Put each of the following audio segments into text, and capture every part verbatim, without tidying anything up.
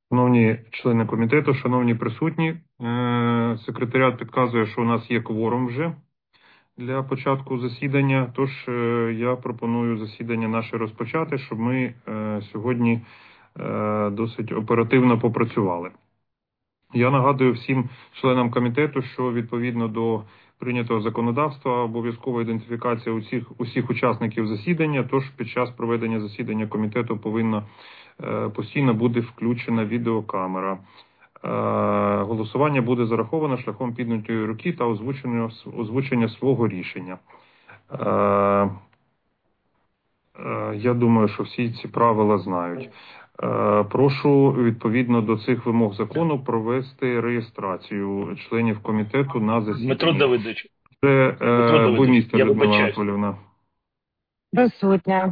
Шановні члени комітету, шановні присутні, е, секретаріат підказує, що у нас є кворум вже для початку засідання, тож е, я пропоную засідання наше розпочати, щоб ми е, сьогодні е, досить оперативно попрацювали. Я нагадую всім членам комітету, що відповідно до прийнятого законодавства обов'язкова ідентифікація усіх, усіх учасників засідання, тож під час проведення засідання комітету повинна е, постійно бути включена відеокамера. Е, голосування буде зараховано шляхом піднятої руки та озвучення, озвучення свого рішення. Е, е, я думаю, що всі ці правила знають. Прошу, відповідно до цих вимог закону, провести реєстрацію членів комітету на засіданні. Дмитро Давидович. Це е, Буймістер Людмила вибачаюсь. Анатоліївна. Присутня.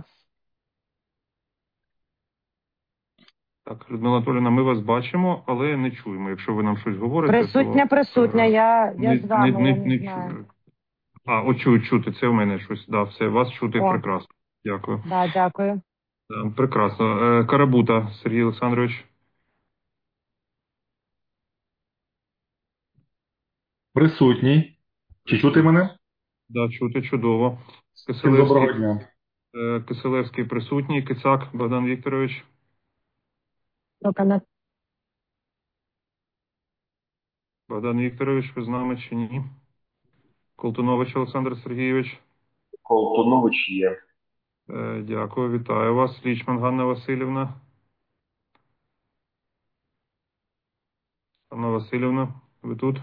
Так, Людмила Анатоліївна, ми вас бачимо, але не чуємо. Якщо ви нам щось говорите, Присутня, то... присутня, я, я не, з вами, не, не, я не, не знаю. чую. А, о, чую, чути, це у мене щось. Да, все, вас чути О. прекрасно. Дякую. Да, дякую. Да, прекрасно. Е, Карабута Сергій Олександрович. Присутній. Чи чути мене? Да, чути, чудово. Всім доброго дня. Е, Киселевський присутній. Кицак Богдан Вікторович. Тільки Богдан Вікторович, ви з нами чи ні? Колтунович Олександр Сергійович. Колтунович є. Е, Дякую, вітаю вас. Лічман Ганна Васильівна. Ганна Васильівна, ви тут?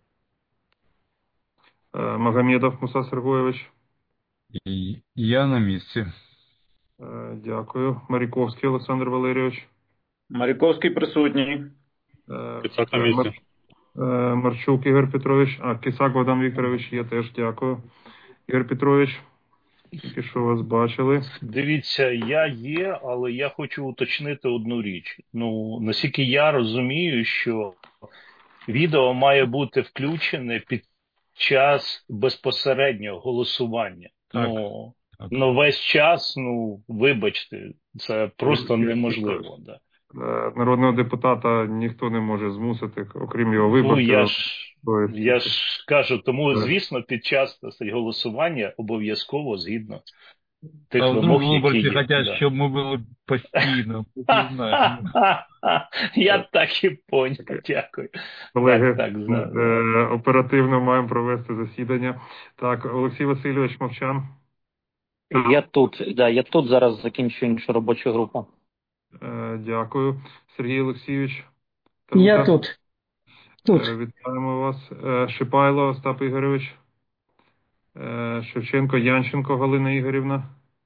Е, Магомедов Муса Сергійович. І я на місці. Е, Дякую. Маріковський Олександр Валерійович. Маріковський присутній. Е, Кицак на місці. Мар- е, Марчук Ігор Петрович. А, Кисак Богдан Вікторович, я теж дякую. Ігор Петрович, тільки що вас бачили. Дивіться, я є, але я хочу уточнити одну річ. Ну, наскільки я розумію, що відео має бути включене під час безпосереднього голосування. Так, ну, так. ну, весь час, ну, вибачте, це просто Я- я- неможливо. Да. Е, Народного депутата ніхто не може змусити, окрім його Ну, виборців. я ж, Тобто, я ж кажу, тому, Так. звісно, під час так сказати, голосування обов'язково згідно тих А вимог, вдруг які виборці є. хочуть, Да. щоб ми були постійно. Не знаю. Я так і поняв, дякую. Колеги, Так, так, знаю. е, оперативно маємо провести засідання. Так, Олексій Васильович Мовчан. Я тут, да, я тут зараз закінчую іншу робочу групу. Е, Дякую. Сергій Олексійович. Я Тарута. тут. Тут. Е, Вітаємо вас. Е, Шипайло Остап Ігорович. Е, Шевченко Янченко Галина Ігорівна.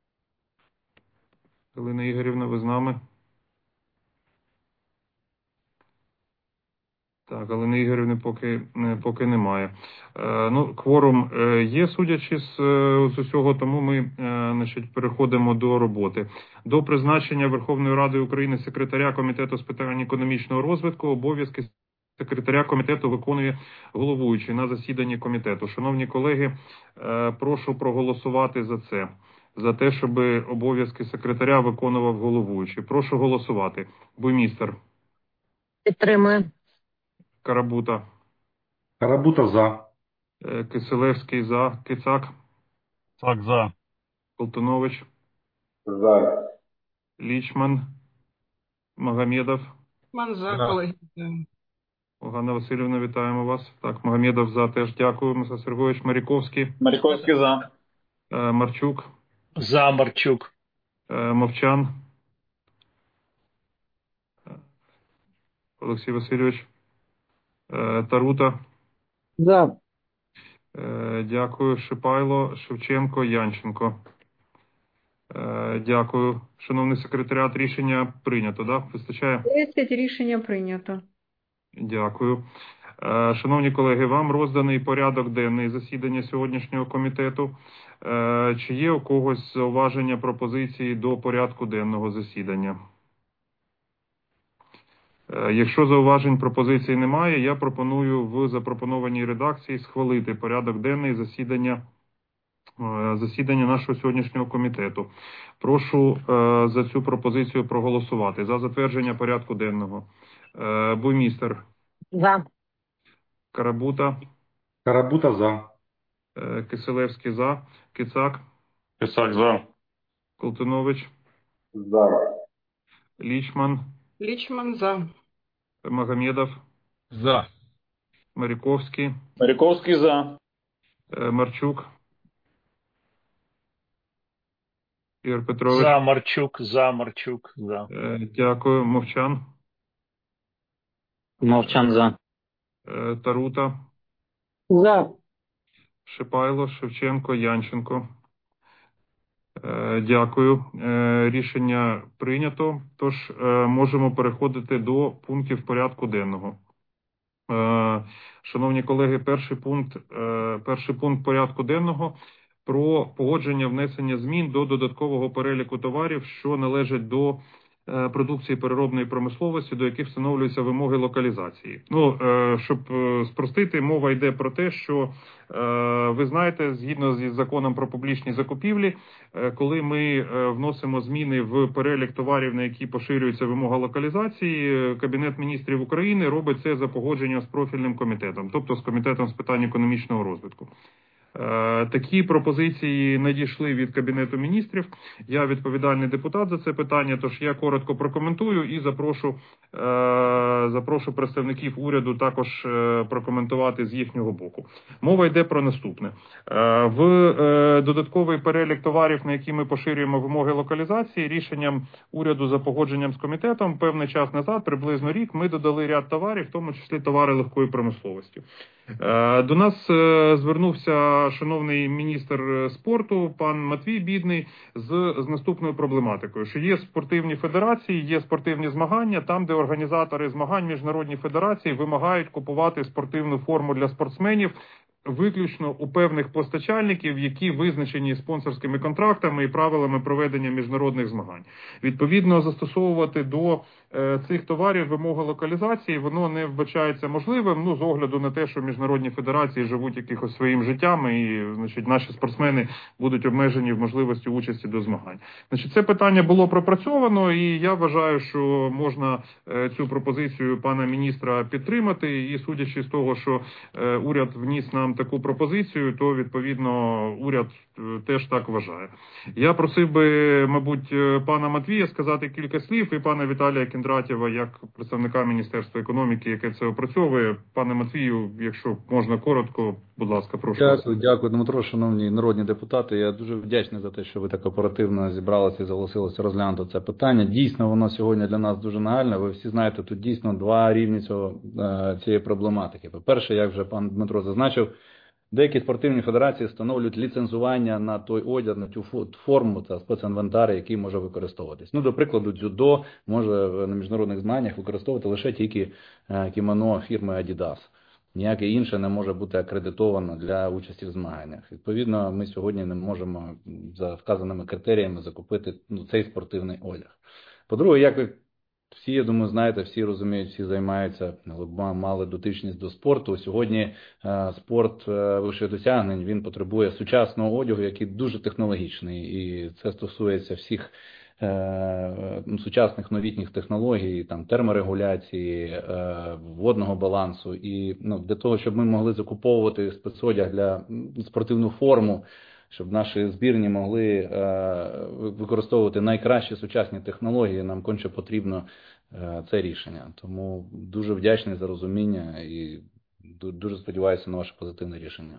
Галина Ігорівна, ви з нами? Так, Галини Ігорівни поки, не- поки немає. Е, ну, кворум е, є, судячи з, е, з усього, тому ми е, значить, переходимо до роботи. До призначення Верховної Ради України секретаря Комітету з питань економічного розвитку обов'язки секретаря комітету виконує головуючий на засіданні комітету. Шановні колеги, е, прошу проголосувати за це. За те, щоб обов'язки секретаря виконував головуючий. Прошу голосувати. Буймістер. підтримую. Карабута. Карабута за. Е, Киселевський за. Кицак. Так, за. Колтунович. За. Лічман. Магомедов. Ман за, Да. колеги. Ганна Васильівна, вітаємо вас. Так, Магомедов за теж дякую. Муса Сергійович. Маріковський. Маріковський за. Е, Марчук. За Марчук. Е, Мовчан. Е, Олексій Васильович. Е, Тарута. За. Е, Дякую. Шипайло, Шевченко, Янченко. Е, Дякую. Шановний секретаріат, рішення прийнято, да? Вистачає? десять рішення прийнято. Дякую. Е, Шановні колеги, вам розданий порядок денний засідання сьогоднішнього комітету. Е, Чи є у когось зауваження, пропозиції до порядку денного засідання? Е, Якщо зауважень, пропозицій немає, я пропоную в запропонованій редакції схвалити порядок денний засідання е, засідання нашого сьогоднішнього комітету. Прошу е, за цю пропозицію проголосувати. За затвердження порядку денного. Е, Буймістер, За. Карабута, Карабута за. е, Киселевський за, Кицак, Кисак за. Колтунович, За. Лічман, Лічман за. Магомедов, За. Маріковський, Маріковський за. е, Марчук, Ігор Петрович. За Марчук, за Марчук, за. Е, Дякую. Мовчан, Мовчан за. е, Тарута, За. Шипайло, Шевченко, Янченко. Е, Дякую. Е, Рішення прийнято. Тож е, можемо переходити до пунктів порядку денного. Е, Шановні колеги, перший пункт, е, перший пункт порядку денного про погодження внесення змін до додаткового переліку товарів, що належать до е, продукції переробної промисловості, до яких встановлюються вимоги локалізації. Ну, е, щоб е, спростити, мова йде про те, що е, ви знаєте, згідно з законом про публічні закупівлі, е, коли ми е, вносимо зміни в перелік товарів, на які поширюється вимога локалізації, е, Кабінет міністрів України робить це за погодженням з профільним комітетом, тобто з Комітетом з питань економічного розвитку. Е, Такі пропозиції надійшли від Кабінету міністрів. Я відповідальний депутат за це питання, тож я коротко прокоментую і запрошу, е, запрошу представників уряду також е, прокоментувати з їхнього боку. Мова йде про наступне. Е, В е, додатковий перелік товарів, на які ми поширюємо вимоги локалізації, рішенням уряду за погодженням з комітетом певний час назад, приблизно рік, ми додали ряд товарів, в тому числі товари легкої промисловості. Е, До нас е, звернувся шановний міністр спорту, пан Матвій Бідний, з, з наступною проблематикою, що є спортивні федерації, є спортивні змагання, там, де організатори змагань, міжнародні федерації вимагають купувати спортивну форму для спортсменів виключно у певних постачальників, які визначені спонсорськими контрактами і правилами проведення міжнародних змагань. Відповідно, застосовувати до е, цих товарів вимоги локалізації, воно не вбачається можливим, ну, з огляду на те, що міжнародні федерації живуть якихось своїм життям, і, значить, наші спортсмени будуть обмежені в можливості участі до змагань. Значить, це питання було пропрацьовано, і я вважаю, що можна е, цю пропозицію пана міністра підтримати, і судячи з того, що е, уряд вніс нам таку пропозицію, то, відповідно, уряд теж так вважає. Я просив би, мабуть, пана Матвія сказати кілька слів і пана Віталія Кіндратєва, як представника Міністерства економіки, яке це опрацьовує. Пане Матвію, якщо можна коротко, будь ласка, прошу. Дякую, дякую, Дмитро, шановні народні депутати. Я дуже вдячний за те, що ви так оперативно зібралися і зголосилися розглянути це питання. Дійсно, воно сьогодні для нас дуже нагальне. Ви всі знаєте, тут дійсно два рівні цього, цієї проблематики. По-перше, як вже пан Дмитро зазначив, деякі спортивні федерації встановлюють ліцензування на той одяг, на цю форму та спецінвентар, який може використовуватись. Ну, до прикладу, дзюдо може на міжнародних змаганнях використовувати лише тільки кімоно фірми Adidas. Ніяке інше не може бути акредитовано для участі в змаганнях. Відповідно, ми сьогодні не можемо за вказаними критеріями закупити, ну, цей спортивний одяг. По-друге, як ви всі, я думаю, знаєте, всі розуміють, всі займаються, мали дотичність до спорту. Сьогодні е, спорт е, вищих досягнень, він потребує сучасного одягу, який дуже технологічний. І це стосується всіх е, сучасних новітніх технологій, там, терморегуляції, е, водного балансу. І, ну, для того, щоб ми могли закуповувати спецодяг для спортивну форму, щоб наші збірні могли е, використовувати найкращі сучасні технології, нам конче потрібно е, це рішення. Тому дуже вдячний за розуміння і дуже сподіваюся на ваше позитивне рішення.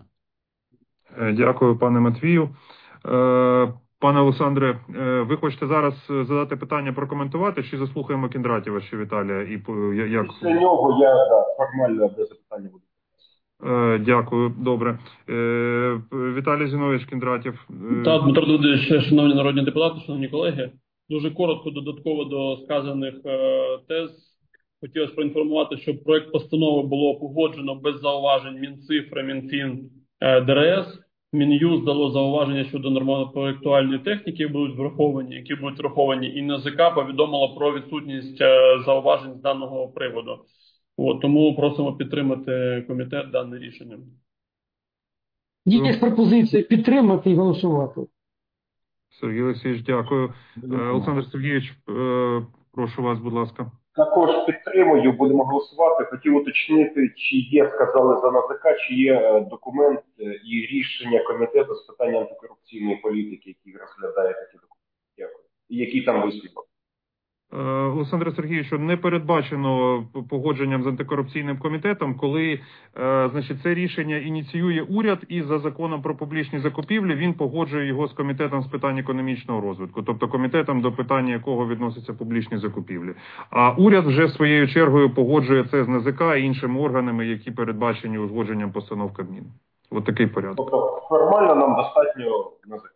Дякую, пане Матвію. Е, пане Олександре, е, ви хочете зараз задати питання, прокоментувати, чи заслухаємо Кіндратєва, чи Віталія? І, як... Після нього я, да, формально без запитання буду. Дякую, добре. Віталій Зіновійович Кіндратєв. Так, Дмитро Давидович, шановні народні депутати, шановні колеги, дуже коротко додатково до сказаних е, тез. Хотілося проінформувати, що проект постанови було погоджено без зауважень Мінцифри, Мінфін, е, ДРС. Мін'юст дало зауваження щодо нормативно-проектуальної техніки, які будуть враховані, які будуть враховані, і НАЗК повідомило про відсутність е, зауважень з даного приводу. От, тому просимо підтримати комітет дане рішення. Є пропозиція підтримати і голосувати. Сергій Олексійович, дякую. Е, Олександр Сергійович, е, прошу вас, будь ласка. Також підтримую, будемо голосувати. Хотів уточнити, чи є, сказали за НАЗК, чи є е, документ е, і рішення комітету з питань антикорупційної політики, який розглядає такі документи. Дякую. І який там висновок? Е, Олександре Сергійовичу, не передбачено погодженням з антикорупційним комітетом, коли е, значить, це рішення ініціює уряд і за законом про публічні закупівлі він погоджує його з комітетом з питань економічного розвитку, тобто комітетом, до питання якого відносяться публічні закупівлі. А уряд вже своєю чергою погоджує це з НАЗК і іншими органами, які передбачені узгодженням постанов Кабміну. Ось такий порядок. Тобто формально нам достатньо НАЗК.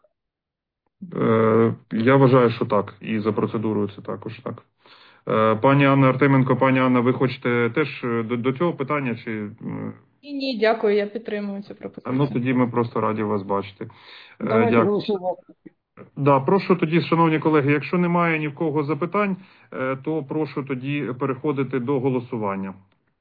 Е, Я вважаю, що так. І за процедурою це також так. Е, Пані Анна Артеменко, пані Анна, ви хочете теж до, до цього питання? Чи... Ні, ні, дякую, я підтримую цю пропозицію. Ну, тоді ми просто раді вас бачити. Е, Давайте Дякую. голосувати. Да, прошу тоді, шановні колеги, якщо немає ні в кого запитань, е, то прошу тоді переходити до голосування.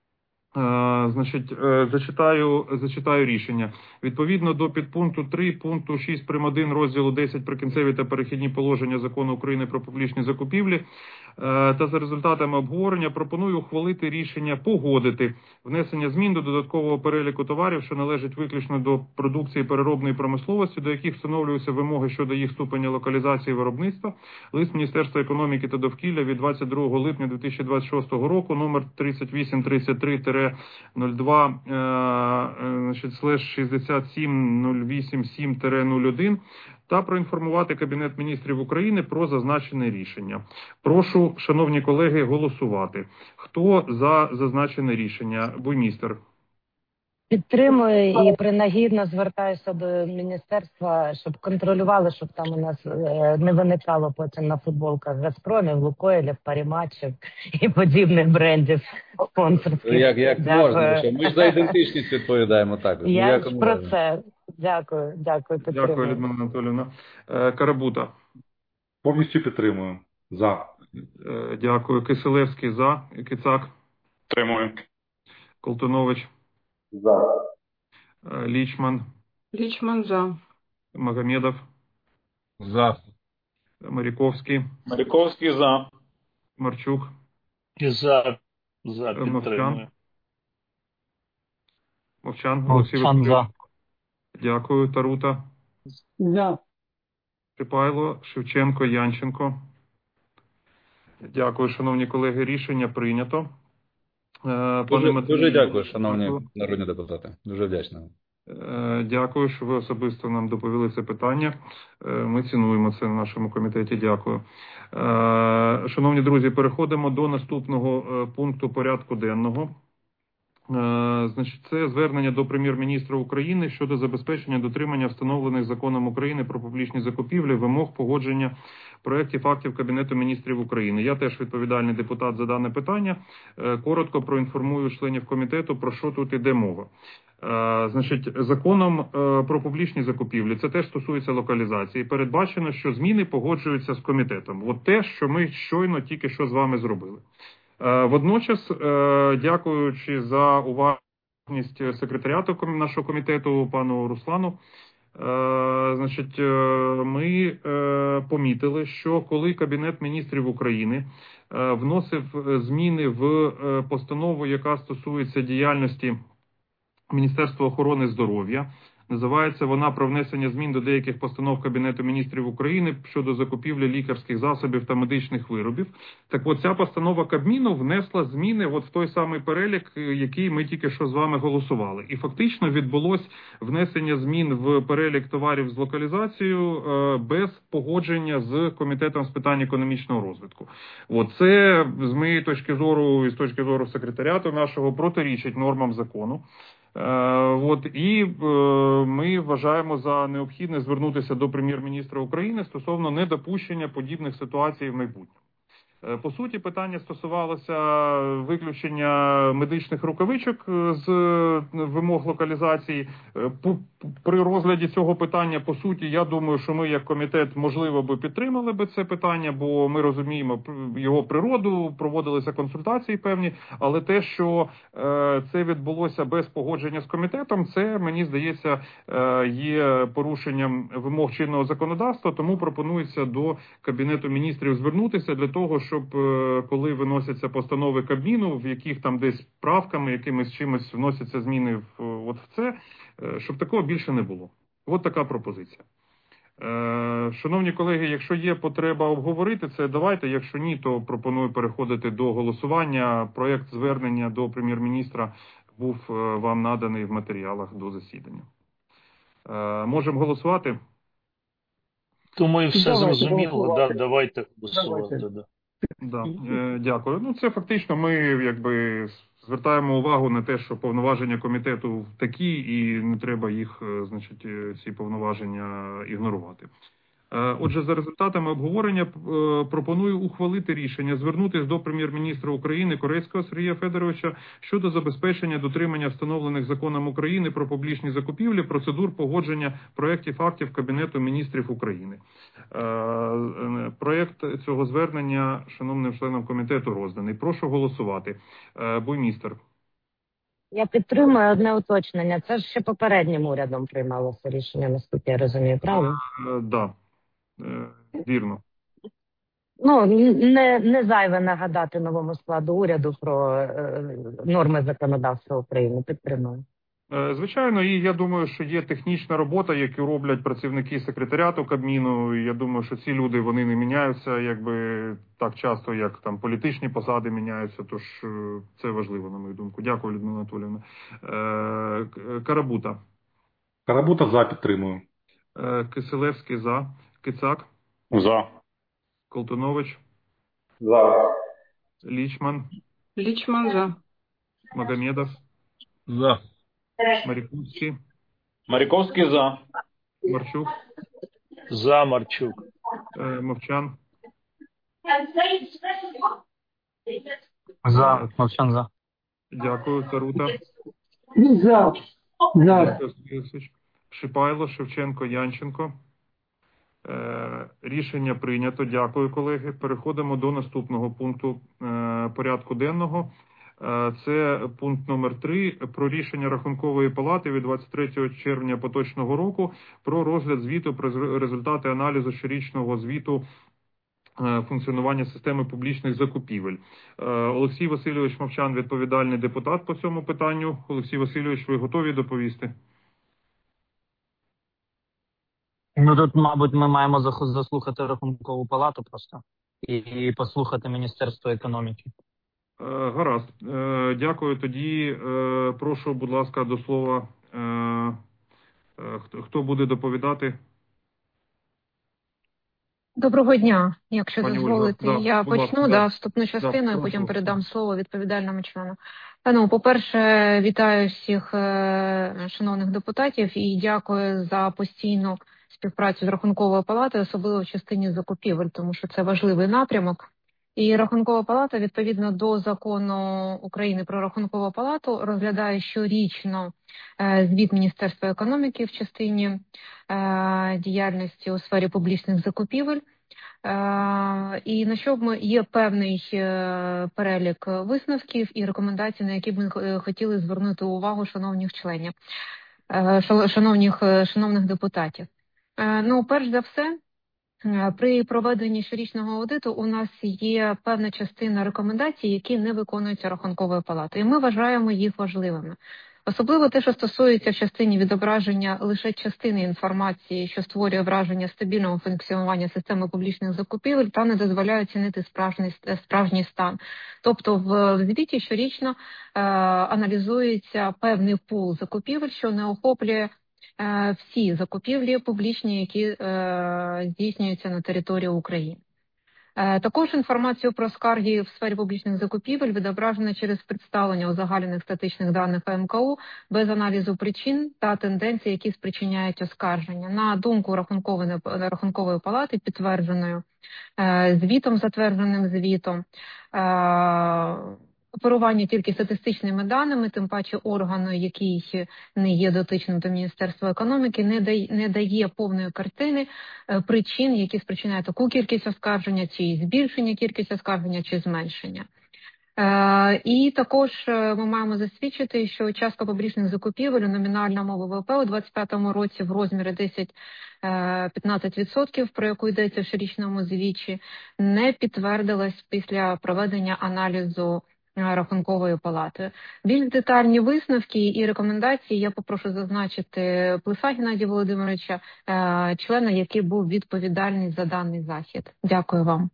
Е, Значить, е, зачитаю, зачитаю рішення. Відповідно до підпункту три пункту шість прим. один розділу десять Прикінцеві та перехідні положення Закону України про публічні закупівлі е, та за результатами обговорення пропоную ухвалити рішення погодити внесення змін до додаткового переліку товарів, що належать виключно до продукції переробної промисловості, до яких встановлюються вимоги щодо їх ступеня локалізації виробництва. Лист Міністерства економіки та довкілля від двадцять другого липня дві тисячі двадцять шостого року, номер тридцять вісім тридцять три нуль два слеш шістдесят сім нуль вісім сім нуль один та проінформувати Кабінет міністрів України про зазначене рішення. Прошу, шановні колеги, голосувати. Хто за зазначене рішення? Буймістер. Підтримую і принагідно звертаюся до міністерства, щоб контролювали, щоб там у нас е, не виникало потім на футболках Газпромів, Лукойлів, Паріматчів і подібних брендів спонсорських. Як, як Дякую. можна? Що? Ми ж за ідентичність відповідаємо також. Я Як ж можна? про це. Дякую, дякую, підтримую. Дякую, Людмила Анатоліївна. Е, Карабута. Повністю підтримую. За. Е, Дякую. Киселевський за. Кицак. Підтримую. Колтунович. За. Е, Лічман. Лічман за. Магомедов. За. Маріковський. Маріковський за. Марчук. І за, за Мовчан. підтримую. Мовчан. Олексій Мовчан за. Васильович. Дякую. Тарута. За. Шипайло, Шевченко, Янченко. Дякую, шановні колеги. Рішення прийнято. Е, Дуже, Пане дуже Матвію, дякую, шановні дякую. народні депутати. Дуже вдячний. Е, Дякую, що ви особисто нам доповіли це питання. Е, Ми цінуємо це на нашому комітеті. Дякую. Е, Шановні друзі, переходимо до наступного е, пункту порядку денного. Е, Значить, це звернення до Прем'єр-міністра України щодо забезпечення дотримання встановлених законом України про публічні закупівлі вимог погодження проєктів актів Кабінету міністрів України. Я теж відповідальний депутат за дане питання. Е, Коротко проінформую членів комітету, про що тут іде мова. Е, Значить, законом е, про публічні закупівлі, це теж стосується локалізації, передбачено, що зміни погоджуються з комітетом. От те, що ми щойно тільки що з вами зробили. Е, Водночас, е, дякуючи за уважність секретаріату ком- нашого комітету, пану Руслану, е, значить, е, ми е, помітили, що коли Кабінет міністрів України е, вносив зміни в е, постанову, яка стосується діяльності Міністерства охорони здоров'я, називається вона «Про внесення змін до деяких постанов Кабінету міністрів України щодо закупівлі лікарських засобів та медичних виробів». Так от ця постанова Кабміну внесла зміни от в той самий перелік, який ми тільки що з вами голосували. І фактично відбулось внесення змін в перелік товарів з локалізацією е, без погодження з Комітетом з питань економічного розвитку. От це, з моєї точки зору і з точки зору секретаріату нашого, протирічить нормам закону. Е, От, і е, ми вважаємо за необхідне звернутися до Прем'єр-міністра України стосовно недопущення подібних ситуацій в майбутньому. По суті, питання стосувалося виключення медичних рукавичок з вимог локалізації. При розгляді цього питання, по суті, я думаю, що ми як комітет, можливо, би підтримали би це питання, бо ми розуміємо його природу, проводилися консультації певні, але те, що це відбулося без погодження з комітетом, це, мені здається, є порушенням вимог чинного законодавства, тому пропонується до Кабінету міністрів звернутися для того, щоб коли виносяться постанови Кабміну, в яких там десь правками, якимось чимось вносяться зміни в, от в це, щоб такого більше не було. От така пропозиція. Шановні колеги, якщо є потреба обговорити це, давайте. Якщо ні, то пропоную переходити до голосування. Проєкт звернення до прем'єр-міністра був вам наданий в матеріалах до засідання. Можемо голосувати? Думаю, все Давайте зрозуміло. голосувати. Да, давайте голосувати. Давайте. Да. Да, е, дякую. Ну, це фактично ми якби звертаємо увагу на те, що повноваження комітету такі, і не треба їх, е, значить, е, ці повноваження ігнорувати. Е, Отже, за результатами обговорення е, пропоную ухвалити рішення звернутися до прем'єр-міністра України Корецького Сергія Федоровича щодо забезпечення дотримання встановлених законом України про публічні закупівлі процедур погодження проєктів актів Кабінету міністрів України. Е, Проєкт цього звернення шановним членам комітету розданий. Прошу голосувати. Е, Буймістер. Я підтримую одне уточнення. Це ж ще попереднім урядом приймалося рішення, наскільки я розумію, правильно? Е, Да, Е, вірно. Ну, не, не зайве нагадати новому складу уряду про е, норми законодавства України. Підтримую. Е, Звичайно, і я думаю, що є технічна робота, яку роблять працівники секретаріату Кабміну. І я думаю, що ці люди, вони не міняються якби так часто, як там політичні посади міняються. Тож е, це важливо, на мою думку. Дякую, Людмила Анатоліївна. Е, К- Карабута. Карабута за, підтримую. Е, Киселевський за. Кицак. За. Колтунович. За. Лічман. Лічман за. Магомедов. За. Маріковський. Маріковський за. Марчук. За Марчук. Е, Мовчан. За. Мовчан за. Дякую, Тарута. За. За. Дякую, Сергій Олексійович. Шипайло, Шевченко, Янченко. Е, Рішення прийнято. Дякую, колеги. Переходимо до наступного пункту е, порядку денного. Е, Це пункт номер три про рішення Рахункової палати від двадцять третього червня поточного року про розгляд звіту про результати аналізу щорічного звіту е, функціонування системи публічних закупівель. Е, Олексій Васильович Мовчан, відповідальний депутат по цьому питанню. Олексій Васильович, ви готові доповісти? Ну тут, мабуть, ми маємо зах- заслухати Рахункову палату просто і, і послухати Міністерство економіки. Е, Гаразд. Е, Дякую. Тоді е, прошу, будь ласка, до слова, е, е, хто, хто буде доповідати? Доброго дня. Якщо Пані Ольга, дозволите, да, я будь ласка, почну да. да, вступну частину, прошу. і потім передам слово відповідальному члену. Та ну, по-перше, вітаю всіх е, шановних депутатів і дякую за постійну співпрацю з Рахунковою палатою, особливо в частині закупівель, тому що це важливий напрямок. І Рахункова палата, відповідно до закону України про Рахункову палату, розглядає щорічно е, звіт Міністерства економіки в частині е, діяльності у сфері публічних закупівель. Е, І на що ми є певний е, перелік висновків і рекомендацій, на які б ми е, хотіли звернути увагу шановних членів, е, шал- шановних, е, шановних депутатів. Е, Ну, перш за все, е, при проведенні щорічного аудиту у нас є певна частина рекомендацій, які не виконуються Рахунковою палатою, і ми вважаємо їх важливими. Особливо те, що стосується в частині відображення лише частини інформації, що створює враження стабільного функціонування системи публічних закупівель та не дозволяє оцінити справжній, справжній стан. Тобто в, в звіті щорічно е, аналізується певний пул закупівель, що не охоплює е, всі закупівлі публічні, які е, здійснюються на території України. Також інформацію про скарги в сфері публічних закупівель відображено через представлення узагальнених статичних даних А М К У без аналізу причин та тенденцій, які спричиняють оскарження. На думку Рахункової, Рахункової палати, підтвердженою звітом, затвердженим звітом, оперування тільки статистичними даними, тим паче органу, який не є дотичним до Міністерства економіки, не дає, не дає повної картини причин, які спричиняють таку кількість оскарження, чи збільшення кількості оскарження, чи зменшення. Е, і також ми маємо засвідчити, що частка публічних закупівель у номінальному В В П у двадцять п'ятому році в розмірі десять-п'ятнадцять відсотків, про яку йдеться в щорічному звіті, не підтвердилась після проведення аналізу Рахунковою палатою. Більш детальні висновки і рекомендації я попрошу зазначити Плеса Геннадія Володимировича, члена, який був відповідальний за даний захід. Дякую вам.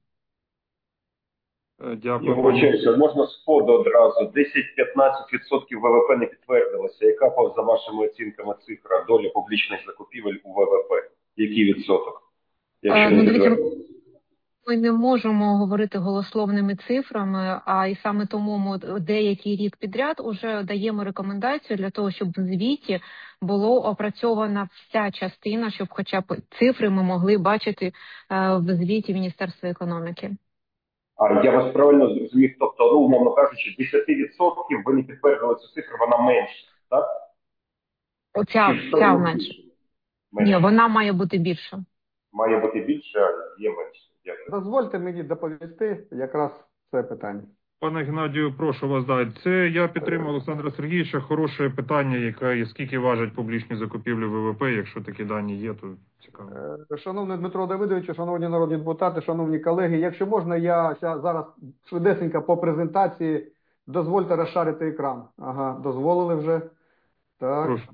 Дякую. Я вибачаюся, можна сходу одразу. десять-п'ятнадцять відсотків В В П не підтвердилося. Яка, за вашими оцінками, цифра доля публічних закупівель у В В П? Який відсоток? Якщо не підтвердилося? Ми не можемо говорити голословними цифрами, а і саме тому ми деякий рік підряд уже даємо рекомендацію для того, щоб в звіті було опрацьована вся частина, щоб хоча б цифри ми могли бачити в звіті Міністерства економіки. А я вас правильно зрозумів, тобто, ну, умовно кажучи, десять відсотків ви не підтвердили цю цифру, вона менша, так? Оця, ця менша. Ні, вона має бути більша. Має бути більше, а є менше. Дякую. Дозвольте мені доповісти якраз це питання. Пане Геннадію, прошу вас, да. Це я підтримую Олександра Сергійовича. Хороше питання, яке скільки важать публічні закупівлі В В П, якщо такі дані є, то цікаво. Шановний Дмитро Давидович, шановні народні депутати, шановні колеги, якщо можна, я зараз швидесенько по презентації, дозвольте розшарити екран. Ага, дозволили вже. Так. Прошу.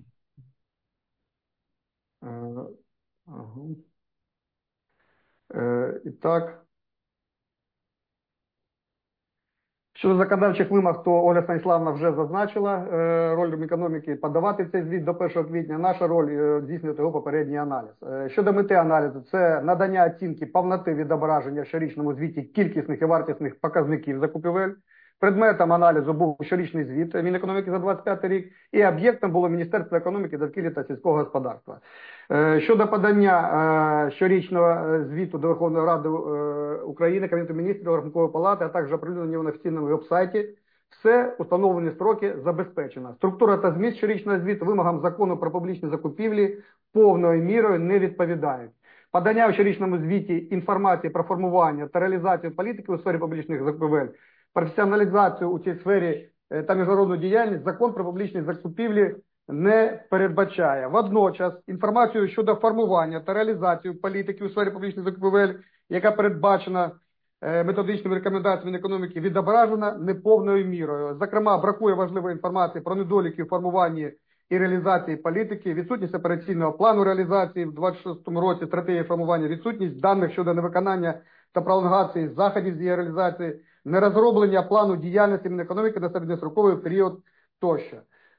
Ага. Е, і так. Щодо законодавчих вимог, то Оля Станіславовна вже зазначила е, роль Мінекономіки подавати цей звіт до першого квітня. Наша роль е, здійснювати його попередній аналіз. Е, щодо мети аналізу, це надання оцінки повноти відображення в щорічному звіті кількісних і вартісних показників закупівель. Предметом аналізу був щорічний звіт Мінекономіки за двадцять п'ятий рік, і об'єктом було Міністерство економіки, довкілля та сільського господарства. Щодо подання щорічного звіту до Верховної Ради України, Кабінету міністрів, Рахункової палати, а також оприлюднення на офіційному веб-сайті, все установлені строки забезпечено. Структура та зміст щорічного звіту вимогам закону про публічні закупівлі повною мірою не відповідають. Подання у щорічному звіті інформації про формування та реалізацію політики у сфері публічних закупівель, професіоналізацію у цій сфері та міжнародну діяльність закон про публічні закупівлі не передбачає. Водночас інформацію щодо формування та реалізації політики у сфері публічних закупівель, яка передбачена методичними рекомендаціями Мінекономіки, відображена неповною мірою. Зокрема, бракує важливої інформації про недоліки у формуванні і реалізації політики, відсутність операційного плану реалізації в двадцять шостому році, стратегії формування, відсутність даних щодо невиконання та пролонгації заходів з її реалізації, нерозроблення плану діяльності Мінекономіки на середньостроковий період тощо.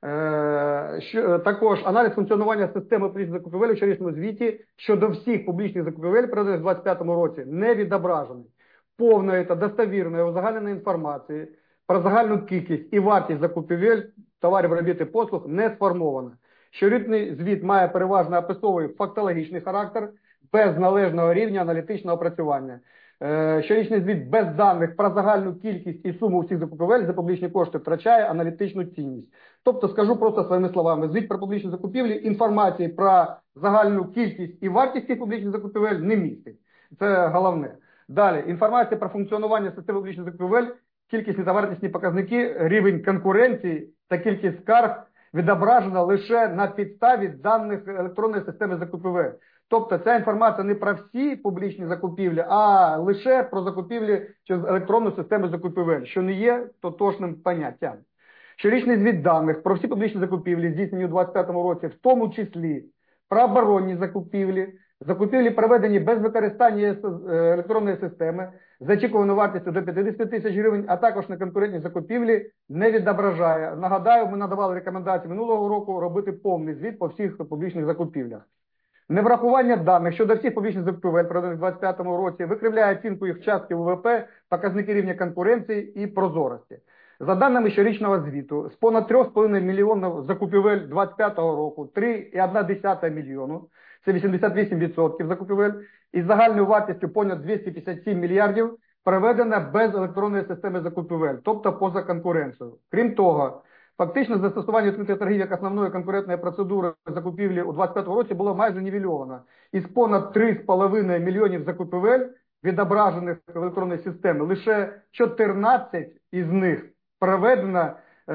Е, що, також аналіз функціонування системи публічних закупівель у щорічному звіті щодо всіх публічних закупівель, проведених у двадцять п'ятому році, не відображений. Повної та достовірної узагальненої інформації про загальну кількість і вартість закупівель товарів, робіт і послуг не сформовано. Щорічний звіт має переважно описовий фактологічний характер без належного рівня аналітичного опрацювання. Щорічний звіт без даних про загальну кількість і суму всіх закупівель за публічні кошти втрачає аналітичну цінність. Тобто, скажу просто своїми словами, звіт про публічні закупівлі інформації про загальну кількість і вартість цих публічних закупівель не містить. Це головне. Далі, інформація про функціонування системи публічних закупівель, кількісні та вартісні показники, рівень конкуренції та кількість скарг відображена лише на підставі даних електронної системи закупівель. Тобто ця інформація не про всі публічні закупівлі, а лише про закупівлі через електронну систему закупівель, що не є тотожним поняттям. Щорічний звіт даних про всі публічні закупівлі, здійснені у двадцять п'ятому році, в тому числі про оборонні закупівлі, закупівлі, проведені без використання електронної системи, з очікуваною вартістю до п'ятдесят тисяч гривень, а також на конкурентні закупівлі, не відображає. Нагадаю, ми надавали рекомендації минулого року робити повний звіт по всіх публічних закупівлях. Неврахування даних щодо всіх публічних закупівель, проведених у двадцять п'ятому році, викривляє оцінку їх частки в ВВП, показники рівня конкуренції і прозорості. За даними щорічного звіту, з понад три з половиною мільйонів закупівель двадцять п'ятого року, три цілих одна десята мільйону, це вісімдесят вісім відсотків закупівель, із загальною вартістю понад двісті п'ятдесят сім мільярдів, проведена без електронної системи закупівель, тобто поза конкуренцією. Крім того, фактично застосування відкритої торгівлі як основної конкурентної процедури закупівлі у двадцять п'ятому році було майже нівельовано. Із понад три з половиною мільйонів закупівель, відображених в електронній системі, лише чотирнадцять із них проведено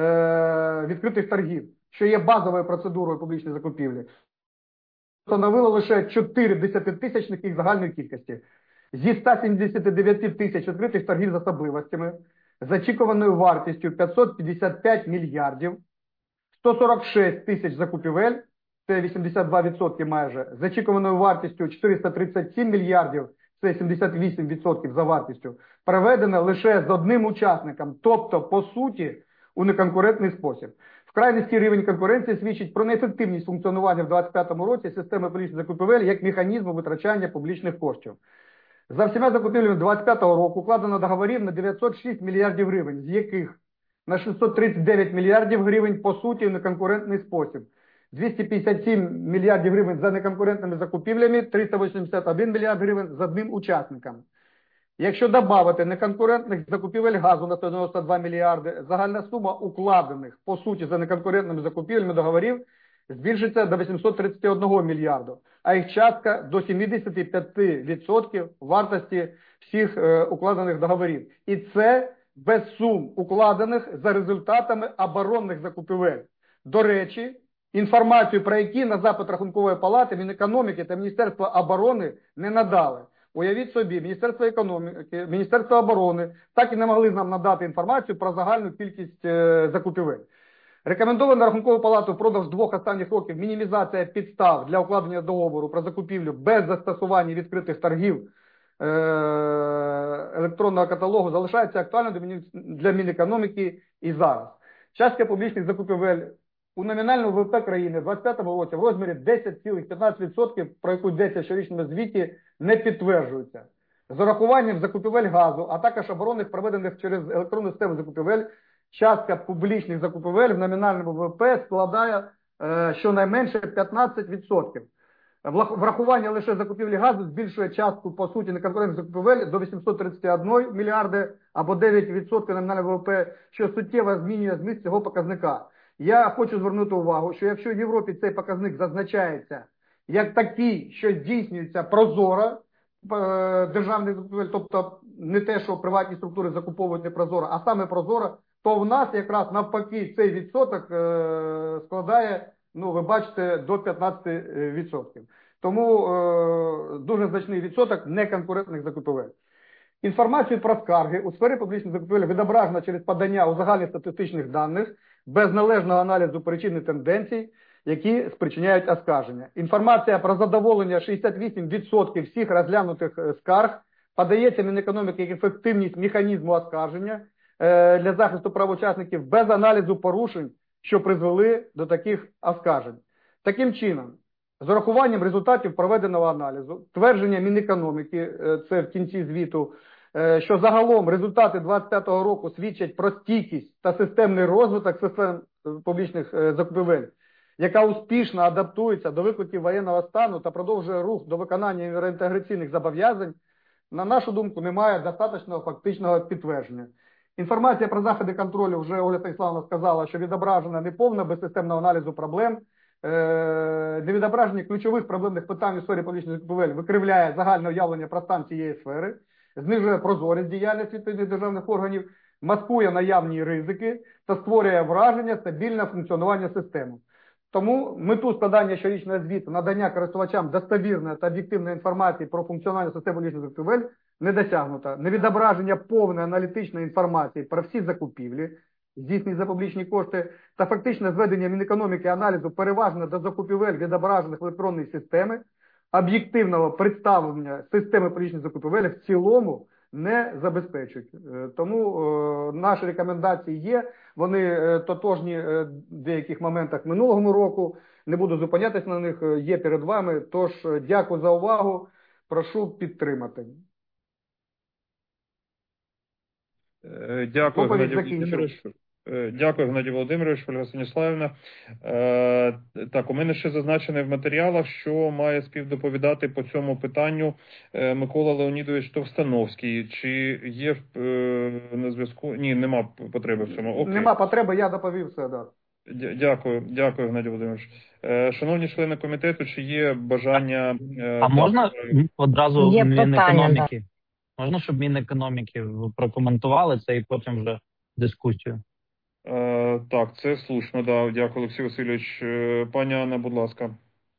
е, відкритих торгів, що є базовою процедурою публічної закупівлі. Становило лише чотири десятитисячних їх загальної кількості. Зі ста сімдесяти дев'яти тисяч відкритих торгів з особливостями, з очікуваною вартістю п'ятсот п'ятдесят п'ять мільярдів, сто сорок шість тисяч закупівель, це вісімдесят два відсотки майже, з очікуваною вартістю чотириста тридцять сім мільярдів, це сімдесят вісім відсотків за вартістю, проведено лише з одним учасником, тобто, по суті, у неконкурентний спосіб. Вкрай низький рівень конкуренції свідчить про неефективність функціонування в двадцять п'ятому році системи публічних закупівель як механізму витрачання публічних коштів. За всіма закупівлями двадцять п'ятого року укладено договорів на дев'ятсот шість мільярдів гривень, з яких на шістсот тридцять дев'ять мільярдів гривень по суті в неконкурентний спосіб, двісті п'ятдесят сім мільярдів гривень за неконкурентними закупівлями, триста вісімдесят один мільярд гривень з одним учасником. Якщо додати неконкурентних закупівель газу на сто дев'яносто два мільярди, загальна сума укладених, по суті, за неконкурентними закупівлями договорів збільшиться до вісімсот тридцять один мільярду, а їх частка до сімдесят п'ять відсотків вартості всіх е, укладених договорів. І це без сум укладених за результатами оборонних закупівель. До речі, інформацію про які на запит Рахункової палати, Мінекономіки та Міністерства оборони не надали. Уявіть собі, Міністерство економіки, Міністерство оборони так і не могли нам надати інформацію про загальну кількість е, закупівель. Рекомендована Рахунковою палатою впродовж двох останніх років мінімізація підстав для укладення договору про закупівлю без застосування відкритих торгів е, електронного каталогу залишається актуальною для Мінекономіки і зараз. Частка публічних закупівель у номінальному ВВП країни в двадцять п'ятому році в розмірі десять цілих п'ятнадцять відсотків, про яку йдеться в щорічному звіті, не підтверджується. З урахуванням закупівель газу, а також оборонних, проведених через електронну систему закупівель, частка публічних закупівель в номінальному ВВП складає е, щонайменше п'ятнадцять відсотків. Врахування лише закупівлі газу збільшує частку, по суті, неконкурентних закупівель до вісімсот тридцять один мільярди або дев'ять відсотків номінального ВВП, що суттєво змінює зміст цього показника. Я хочу звернути увагу, що якщо в Європі цей показник зазначається як такий, що здійснюється прозоро е, державний закупівель, тобто не те, що приватні структури закуповують не прозоро, а саме прозоро, то в нас якраз навпаки цей відсоток е, складає, ну ви бачите, до п'ятнадцяти відсотків. Тому е, дуже значний відсоток неконкурентних закупівель. Інформацію про скарги у сфері публічних закупівель відображено через подання узагальнених статистичних даних без належного аналізу причин і тенденцій, які спричиняють оскарження. Інформація про задоволення шістдесят вісім відсотків всіх розглянутих скарг подається Мінекономіки як ефективність механізму оскарження е, для захисту прав учасників без аналізу порушень, що призвели до таких оскаржень. Таким чином, з урахуванням результатів проведеного аналізу, твердження Мінекономіки, е, це в кінці звіту, е, що загалом результати двадцять п'ятого року свідчать про стійкість та системний розвиток систем публічних е, закупівель, яка успішно адаптується до викликів воєнного стану та продовжує рух до виконання реінтеграційних зобов'язань, на нашу думку, немає достатньо фактичного підтвердження. Інформація про заходи контролю, вже Ольга Станіславівна сказала, що відображена неповна, без системного аналізу проблем, не відображення ключових проблемних питань у сфері публічних закупівель викривляє загальне уявлення про стан цієї сфери, знижує прозорість діяльності відповідних державних органів, маскує наявні ризики та створює враження стабільного функціонування системи. Тому мету складання щорічного звіту, надання користувачам достовірної та об'єктивної інформації про функціонування системи публічних закупівель не досягнуто. Невідображення повної аналітичної інформації про всі закупівлі, здійснені за публічні кошти, та фактичне зведення Мінекономіки аналізу переважно до закупівель, відображених в електронній системі, об'єктивного представлення системи публічних закупівель в цілому не забезпечують. Тому наші рекомендації є, вони тотожні в деяких моментах минулого року, не буду зупинятися на них, є перед вами, тож дякую за увагу, прошу підтримати. Дякую, Геннадій Володимирович. Дякую, Геннадій Володимирович, Ольга Станіславівна. Е, так, у мене ще зазначено в матеріалах, що має співдоповідати по цьому питанню е, Микола Леонідович Товстановський. Чи є е, на зв'язку? Ні, нема потреби в цьому. Окей. Нема потреби, я доповів все, так. Да. Дякую, дякую, Геннадій Володимирович. Е, шановні члени комітету, чи є бажання... Е, а можна так, одразу є Мінекономіки? Да. Можна, щоб Мінекономіки прокоментували це і потім вже дискусію? Е, так, це слушно, да. Дякую, Олексій Васильович. Е, пані Анна, будь ласка.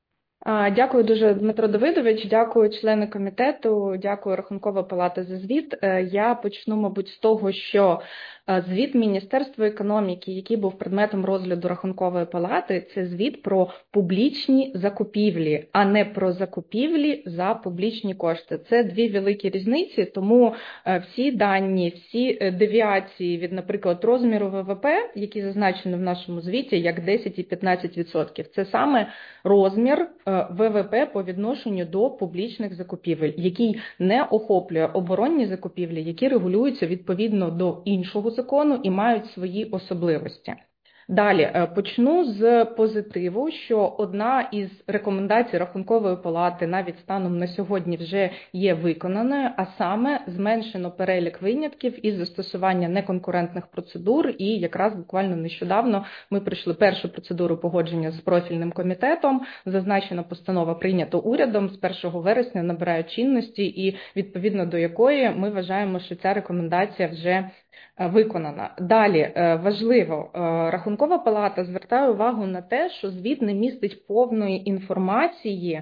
Дякую дуже, Дмитро Давидович, дякую члени комітету, дякую Рахункова палата за звіт. Я почну, мабуть, з того, що звіт Міністерства економіки, який був предметом розгляду Рахункової палати, це звіт про публічні закупівлі, а не про закупівлі за публічні кошти. Це дві великі різниці, тому всі дані, всі девіації від, наприклад, розміру ВВП, які зазначені в нашому звіті, як десять і п'ятнадцять відсотків, це саме розмір ВВП по відношенню до публічних закупівель, який не охоплює оборонні закупівлі, які регулюються відповідно до іншого закону і мають свої особливості. Далі, почну з позитиву, що одна із рекомендацій Рахункової палати навіть станом на сьогодні вже є виконаною, а саме зменшено перелік винятків із застосування неконкурентних процедур, і якраз буквально нещодавно ми пройшли першу процедуру погодження з профільним комітетом, зазначена постанова прийнята урядом, з першого вересня набирає чинності і відповідно до якої ми вважаємо, що ця рекомендація вже виконана. Далі, важливо, Рахункова палата звертає увагу на те, що звіт не містить повної інформації,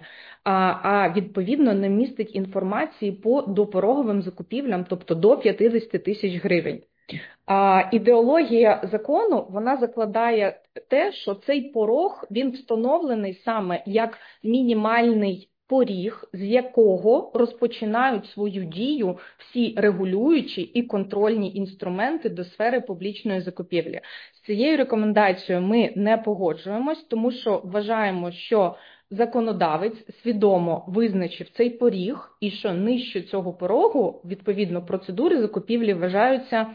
а відповідно не містить інформації по допороговим закупівлям, тобто до п'ятдесят тисяч гривень. А ідеологія закону, вона закладає те, що цей порог, він встановлений саме як мінімальний поріг, з якого розпочинають свою дію всі регулюючі і контрольні інструменти до сфери публічної закупівлі. З цією рекомендацією ми не погоджуємось, тому що вважаємо, що законодавець свідомо визначив цей поріг і що нижче цього порогу, відповідно, процедури закупівлі вважаються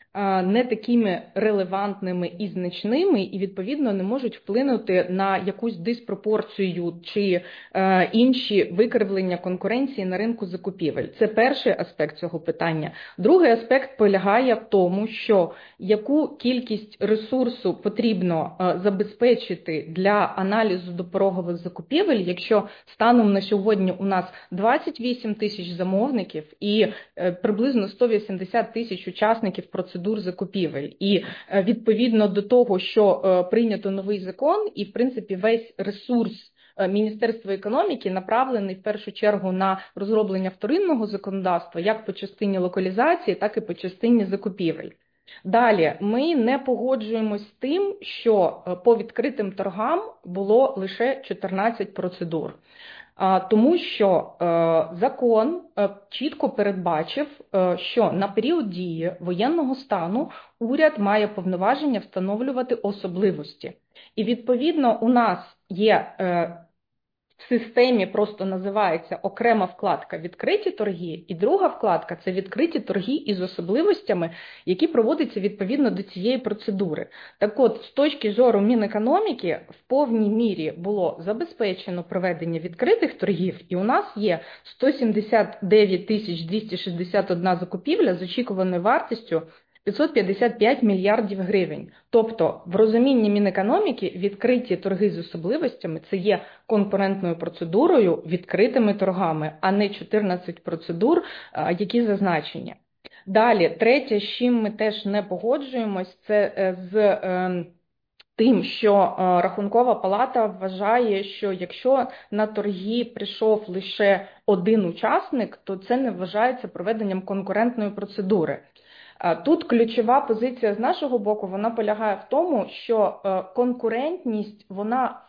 не такими релевантними і значними, і, відповідно, не можуть вплинути на якусь диспропорцію чи е, інші викривлення конкуренції на ринку закупівель. Це перший аспект цього питання. Другий аспект полягає в тому, що яку кількість ресурсу потрібно е, забезпечити для аналізу допорогових закупівель, якщо станом на сьогодні у нас двадцять вісім тисяч замовників і е, приблизно сто вісімдесят тисяч учасників процедур закупівель. І відповідно до того, що прийнято новий закон, і в принципі весь ресурс Міністерства економіки направлений в першу чергу на розроблення вторинного законодавства, як по частині локалізації, так і по частині закупівель. Далі, ми не погоджуємось з тим, що по відкритим торгам було лише чотирнадцять процедур. Тому що е, закон е, чітко передбачив, е, що на період дії воєнного стану уряд має повноваження встановлювати особливості. І відповідно у нас є е, в системі просто називається окрема вкладка «Відкриті торги», і друга вкладка – це «Відкриті торги із особливостями», які проводяться відповідно до цієї процедури. Так от, з точки зору Мінекономіки, в повній мірі було забезпечено проведення відкритих торгів, і у нас є сто сімдесят дев'ять тисяч двісті шістдесят одна закупівля з очікуваною вартістю п'ятсот п'ятдесят п'ять мільярдів гривень. Тобто, в розумінні Мінекономіки відкриті торги з особливостями – це є конкурентною процедурою, відкритими торгами, а не чотирнадцять процедур, які зазначені. Далі, третє, з чим ми теж не погоджуємось, це з е, тим, що Рахункова палата вважає, що якщо на торги прийшов лише один учасник, то це не вважається проведенням конкурентної процедури. Тут ключова позиція з нашого боку, вона полягає в тому, що конкурентність, вона в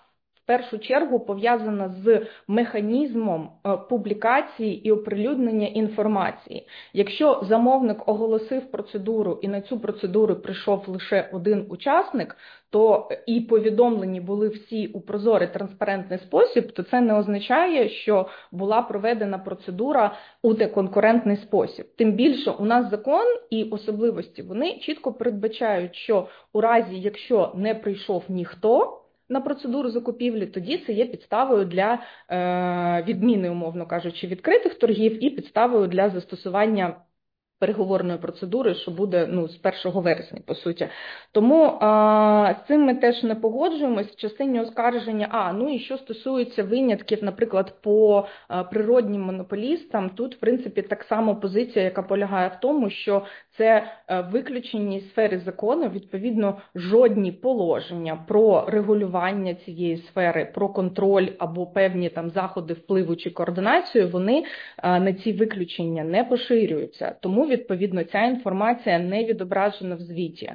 першу чергу пов'язана з механізмом публікації і оприлюднення інформації. Якщо замовник оголосив процедуру і на цю процедуру прийшов лише один учасник, то і повідомлені були всі у прозорий транспарентний спосіб, то це не означає, що була проведена процедура у неконкурентний спосіб. Тим більше у нас закон і особливості, вони чітко передбачають, що у разі, якщо не прийшов ніхто на процедуру закупівлі, тоді це є підставою для е, відміни, умовно кажучи, відкритих торгів і підставою для застосування переговорної процедури, що буде ну, з першого вересня, по суті. Тому а, з цим ми теж не погоджуємось в частині оскарження. А, ну і що стосується винятків, наприклад, по а, природнім монополістам, тут, в принципі, так само позиція, яка полягає в тому, що це а, виключені сфери закону, відповідно, жодні положення про регулювання цієї сфери, про контроль або певні там заходи впливу чи координацію, вони а, на ці виключення не поширюються. Тому відповідно, ця інформація не відображена в звіті.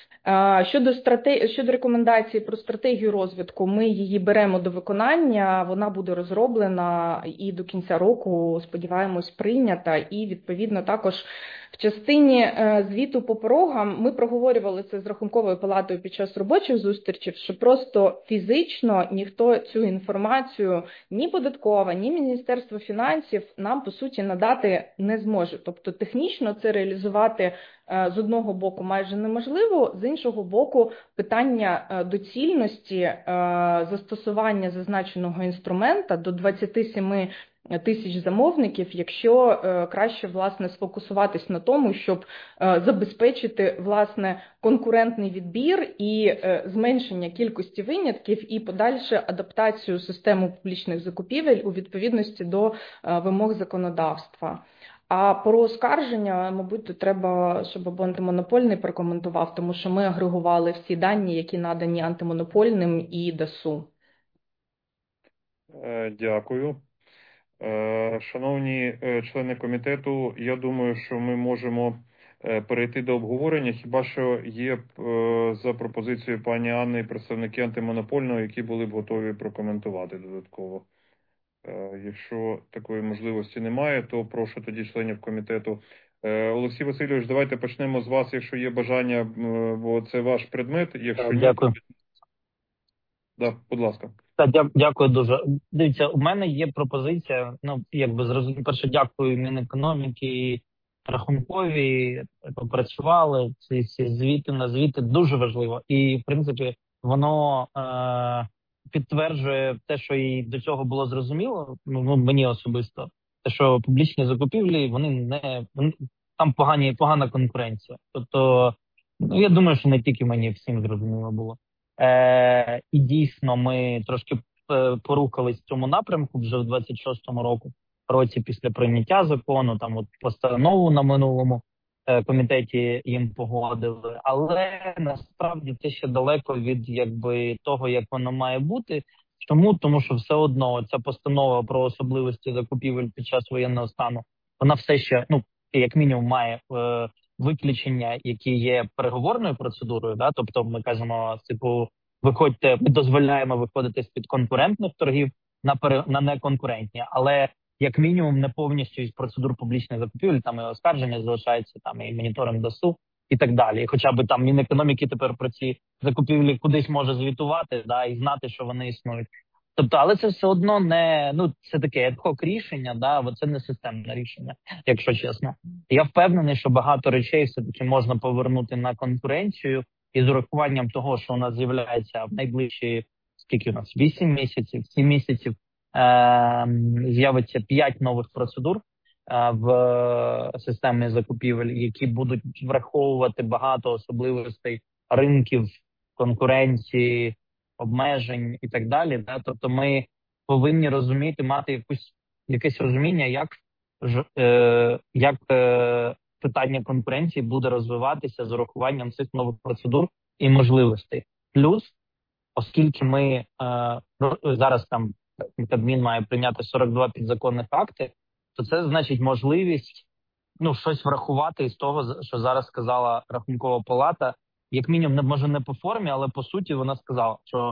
Щодо, стратег... Щодо рекомендацій про стратегію розвитку, ми її беремо до виконання, вона буде розроблена і до кінця року, сподіваємось, прийнята. І, відповідно, також в частині звіту по порогам ми проговорювали це з Рахунковою палатою під час робочих зустрічей, що просто фізично ніхто цю інформацію, ні податкова, ні Міністерство фінансів нам, по суті, надати не зможе. Тобто технічно це реалізувати з одного боку майже неможливо, з іншого боку питання доцільності застосування зазначеного інструмента до двадцяти семи тисяч замовників, якщо краще, власне, сфокусуватись на тому, щоб забезпечити, власне, конкурентний відбір і зменшення кількості винятків і подальше адаптацію системи публічних закупівель у відповідності до вимог законодавства. А про оскарження, мабуть, тут треба, щоб або антимонопольний прокоментував, тому що ми агрегували всі дані, які надані антимонопольним і ДАСУ. Дякую. Шановні члени комітету, я думаю, що ми можемо перейти до обговорення, хіба що є за пропозицією пані Анни представники антимонопольного, які були б готові прокоментувати додатково. Якщо такої можливості немає, то прошу тоді членів комітету. Олексій Васильович, давайте почнемо з вас, якщо є бажання, бо це ваш предмет. Якщо ні, дякую. Да, будь ласка. Так, дякую дуже. Дивіться, у мене є пропозиція, ну, якби зрозуміло, перше, дякую Мінекономіки, Рахункові, попрацювали, ці, ці звіти на звіти дуже важливо. І, в принципі, воно е- підтверджує те, що і до цього було зрозуміло, ну, мені особисто, те, що публічні закупівлі, вони не, вони, там погані, погана конкуренція. Тобто, ну, я думаю, що не тільки мені, всім зрозуміло було. Е, і дійсно ми трошки порухались в цьому напрямку вже в двадцять шостому року, році після прийняття закону, там от постанову на минулому е, комітеті їм погодили, але насправді це ще далеко від якби того, як воно має бути. Чому? Тому що все одно ця постанова про особливості закупівель під час воєнного стану, вона все ще, ну, як мінімум, має е, виключення, які є переговорною процедурою, да? Тобто ми кажемо, типу, виходьте, ми дозволяємо виходити з-під конкурентних торгів на, пере, на неконкурентні, але як мінімум не повністю із процедур публічних закупівель, там і оскарження залишається, там і моніторинг ДАСУ і так далі. І хоча б там Мінекономіки тепер про ці закупівлі кудись може звітувати, да, і знати, що вони існують. Тобто, але це все одно не, ну, це таке ad-hoc рішення, да, бо це не системне рішення, якщо чесно. Я впевнений, що багато речей все-таки можна повернути на конкуренцію, і з урахуванням того, що у нас з'являється в найближчі, скільки у нас, вісім місяців, сім місяців, е- з'явиться п'ять нових процедур е- в системі закупівель, які будуть враховувати багато особливостей ринків, конкуренції, обмежень і так далі. Да? Тобто ми повинні розуміти, мати якусь, якесь розуміння, як, е- як е- питання конкуренції буде розвиватися з урахуванням цих нових процедур і можливостей. Плюс, оскільки ми е, зараз там Кабмін має прийняти сорок два підзаконних акти, то це значить можливість, ну, щось врахувати із того, що зараз сказала Рахункова палата, як мінімум, не може не по формі, але по суті вона сказала, що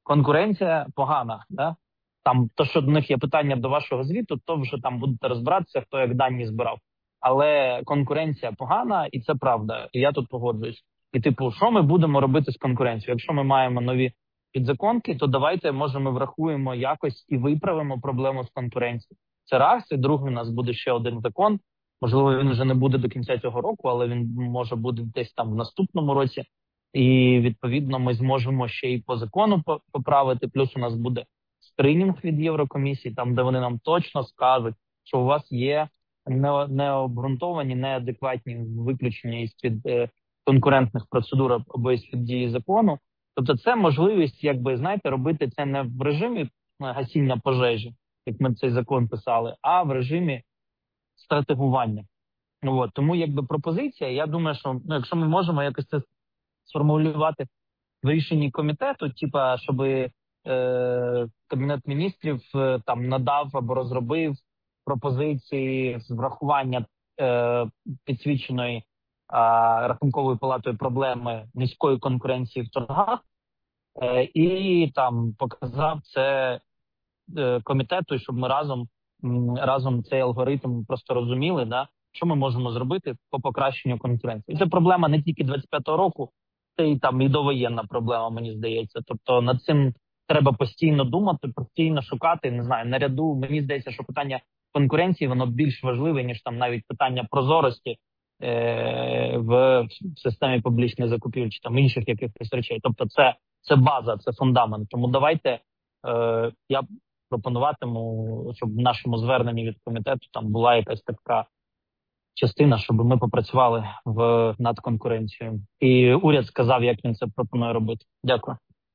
конкуренція погана. Да? Там, то, що до них є питання до вашого звіту, то вже там будете розбиратися, хто як дані збирав. Але конкуренція погана, і це правда. І я тут погоджуюсь. І типу, що ми будемо робити з конкуренцією? Якщо ми маємо нові підзаконки, то давайте, може, ми врахуємо якось і виправимо проблему з конкуренцією. Це раз, і другий у нас буде ще один закон. Можливо, він вже не буде до кінця цього року, але він може бути десь там в наступному році. І, відповідно, ми зможемо ще й по закону поправити. Плюс у нас буде скринінг від Єврокомісії, там, де вони нам точно скажуть, що у вас є необґрунтовані, неадекватні виключення із-під е, конкурентних процедур або із-під дії закону. Тобто це можливість, якби, знаєте, робити це не в режимі гасіння пожежі, як ми цей закон писали, а в режимі стратегування. От. Тому якби пропозиція, я думаю, що ну, якщо ми можемо якось це сформулювати в рішенні комітету, типа, щоб е, Кабінет міністрів е, там надав або розробив пропозиції з врахування е, підсвіченої е, Рахунковою палатою проблеми низької конкуренції в торгах, е, і там показав це е, комітету, щоб ми разом разом цей алгоритм просто розуміли, да, що ми можемо зробити по покращенню конкуренції. Це проблема не тільки двадцять п'ятого року, це і там і довоєнна проблема, мені здається. Тобто над цим треба постійно думати, постійно шукати, не знаю, наряду. Мені здається, що питання конкуренції, воно більш важливе, ніж там навіть питання прозорості е- в системі публічних закупівель чи там інших якихось речей. Тобто це, це база, це фундамент. Тому давайте, е- я пропонуватиму, щоб в нашому зверненні від комітету там була якась така частина, щоб ми попрацювали в над конкуренцією. І уряд сказав, як він це пропонує робити. Дякую.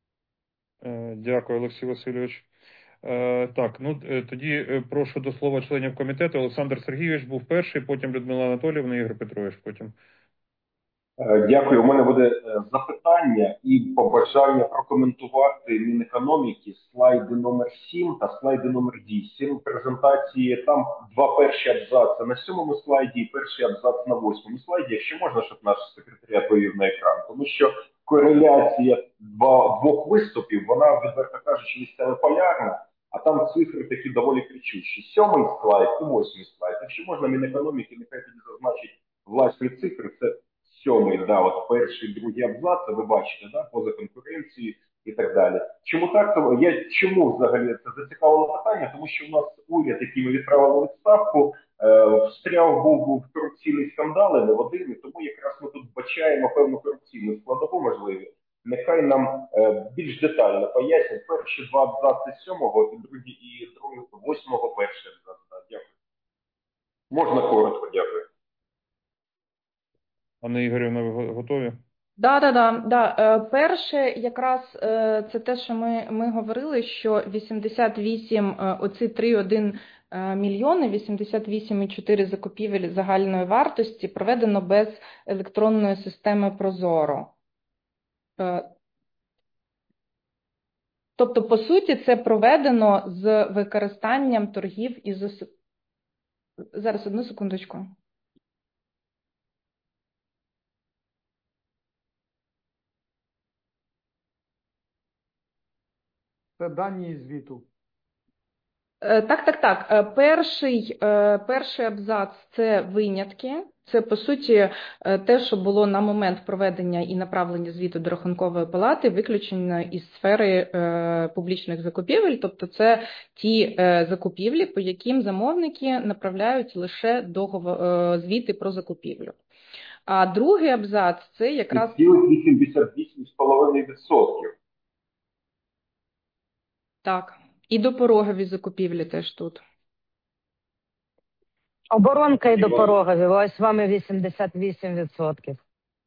Дякую, Олексій Васильович. Так, ну тоді прошу до слова членів комітету. Олександр Сергійович був перший, потім Людмила Анатоліївна, Ігор Петрович потім. Дякую. У мене буде запитання і побажання прокоментувати Мінекономіки слайди номер сім та слайди номер вісім презентації. Там два перші абзаци на сьомому слайді і перший абзац на восьмому слайді. Якщо можна, щоб наш секретаріат вивів на екран. Тому що кореляція два, двох виступів, вона, відверто кажучи, місцями полярна, а там цифри такі доволі кричущі. Сьомий слайд і восьмий слайд. Якщо можна, Мінекономіки, нехай тоді зазначить власні цифри, це сьомий, да, от перший, другий абзац, ви бачите, да, поза конкуренцією і так далі. Чому так? Тому я чому взагалі це зацікавило питання? Тому що у нас уряд, який ми відправили у відставку, е, встряв був в корупційні скандали, не в один, і тому якраз ми тут бачаємо певну корупційну складову можливі. Нехай нам е, більш детально пояснять перші два абзаци сьомого і другі і другий, восьмого перший абзац. Да, дякую. Можна коротко, дякую. Анна Ігорівна, ви готові? Да, да, да, да. Перше, якраз це те, що ми, ми говорили, що вісімдесят вісім, оці три цілих один мільйони, вісімдесят вісім цілих чотири закупівель загальної вартості проведено без електронної системи Прозоро. Тобто, по суті, це проведено з використанням торгів із... Зараз, одну секундочку. Це дані із звіту. Так, так, так. Перший, перший абзац – це винятки. Це, по суті, те, що було на момент проведення і направлення звіту до Рахункової палати, виключено із сфери публічних закупівель. Тобто це ті закупівлі, по яким замовники направляють лише договор, звіти про закупівлю. А другий абзац – це якраз... вісімдесят вісім цілих п'ять відсотків. Так. І допорогові закупівлі теж тут. Оборонка і допорогові. Ось вам і вісімдесят вісім відсотків.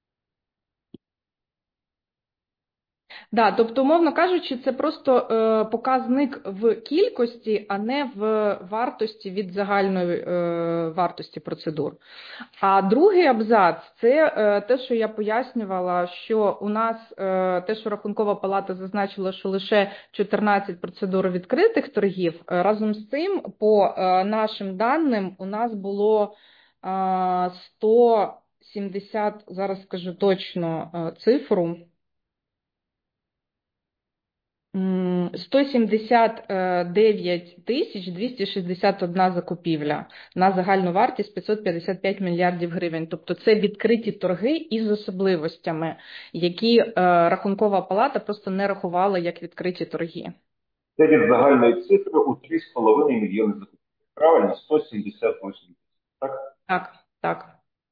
Да, тобто, умовно кажучи, це просто е, показник в кількості, а не в вартості від загальної е, вартості процедур. А другий абзац – це е, те, що я пояснювала, що у нас е, те, що Рахункова палата зазначила, що лише чотирнадцять процедур відкритих торгів. Разом з цим, по е, нашим даним, у нас було е, сто сімдесят, зараз скажу точно е, цифру, сто сімдесят дев'ять тисяч двісті шістдесят одна закупівля на загальну вартість п'ятсот п'ятдесят п'ять мільярдів гривень. Тобто це відкриті торги із особливостями, які Рахункова палата просто не рахувала як відкриті торги. Це від загальної цифри у три з половиною мільйони закупівель. Правильно? сто сімдесят вісім. Так? Так, так.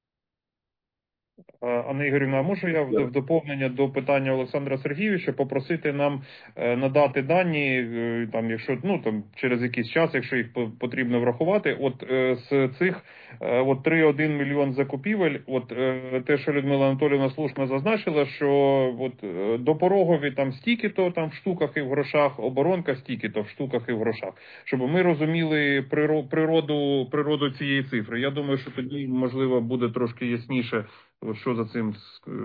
Анна Ігорівна, а можу я в доповнення до питання Олександра Сергійовича попросити нам надати дані, там, якщо, ну, там, через якийсь час, якщо їх потрібно врахувати, от з цих от три цілих один мільйон закупівель, от те, що Людмила Анатоліївна слушно зазначила, що от допорогові там стільки-то там в штуках і в грошах, оборонка стільки-то в штуках і в грошах, щоб ми розуміли природу, природу цієї цифри. Я думаю, що тоді, можливо, буде трошки ясніше, от що за цим.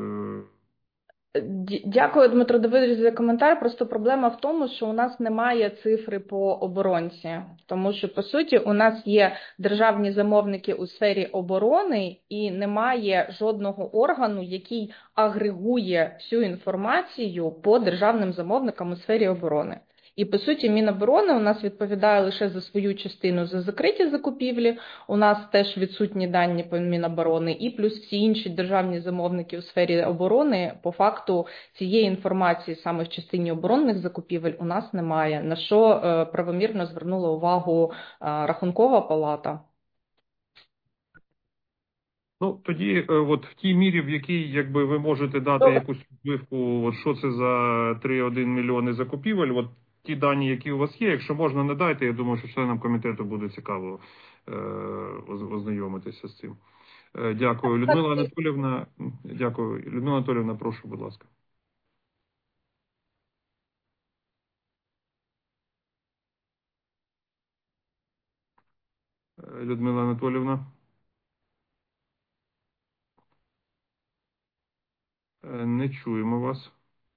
Дякую, Дмитро Давидович, за коментар. Просто проблема в тому, що у нас немає цифри по оборонці. Тому що, по суті, у нас є державні замовники у сфері оборони і немає жодного органу, який агрегує всю інформацію по державним замовникам у сфері оборони. І, по суті, Міноборони у нас відповідає лише за свою частину за закриті закупівлі, у нас теж відсутні дані по Міноборони, і плюс всі інші державні замовники у сфері оборони, по факту цієї інформації саме в частині оборонних закупівель у нас немає, на що е, правомірно звернула увагу е, Рахункова палата. Ну, тоді, от в тій мірі, в якій, якби, ви можете дати Добре. якусь відбивку, от що це за три цілих один мільйони закупівель, от ті дані, які у вас є, якщо можна, не дайте, я думаю, що членам комітету буде цікаво е, ознайомитися з цим. Е, дякую. Людмила Анатоліївна, дякую. Людмила Анатоліївна, прошу, будь ласка. Е, Людмила Анатоліївна. Не чуємо вас.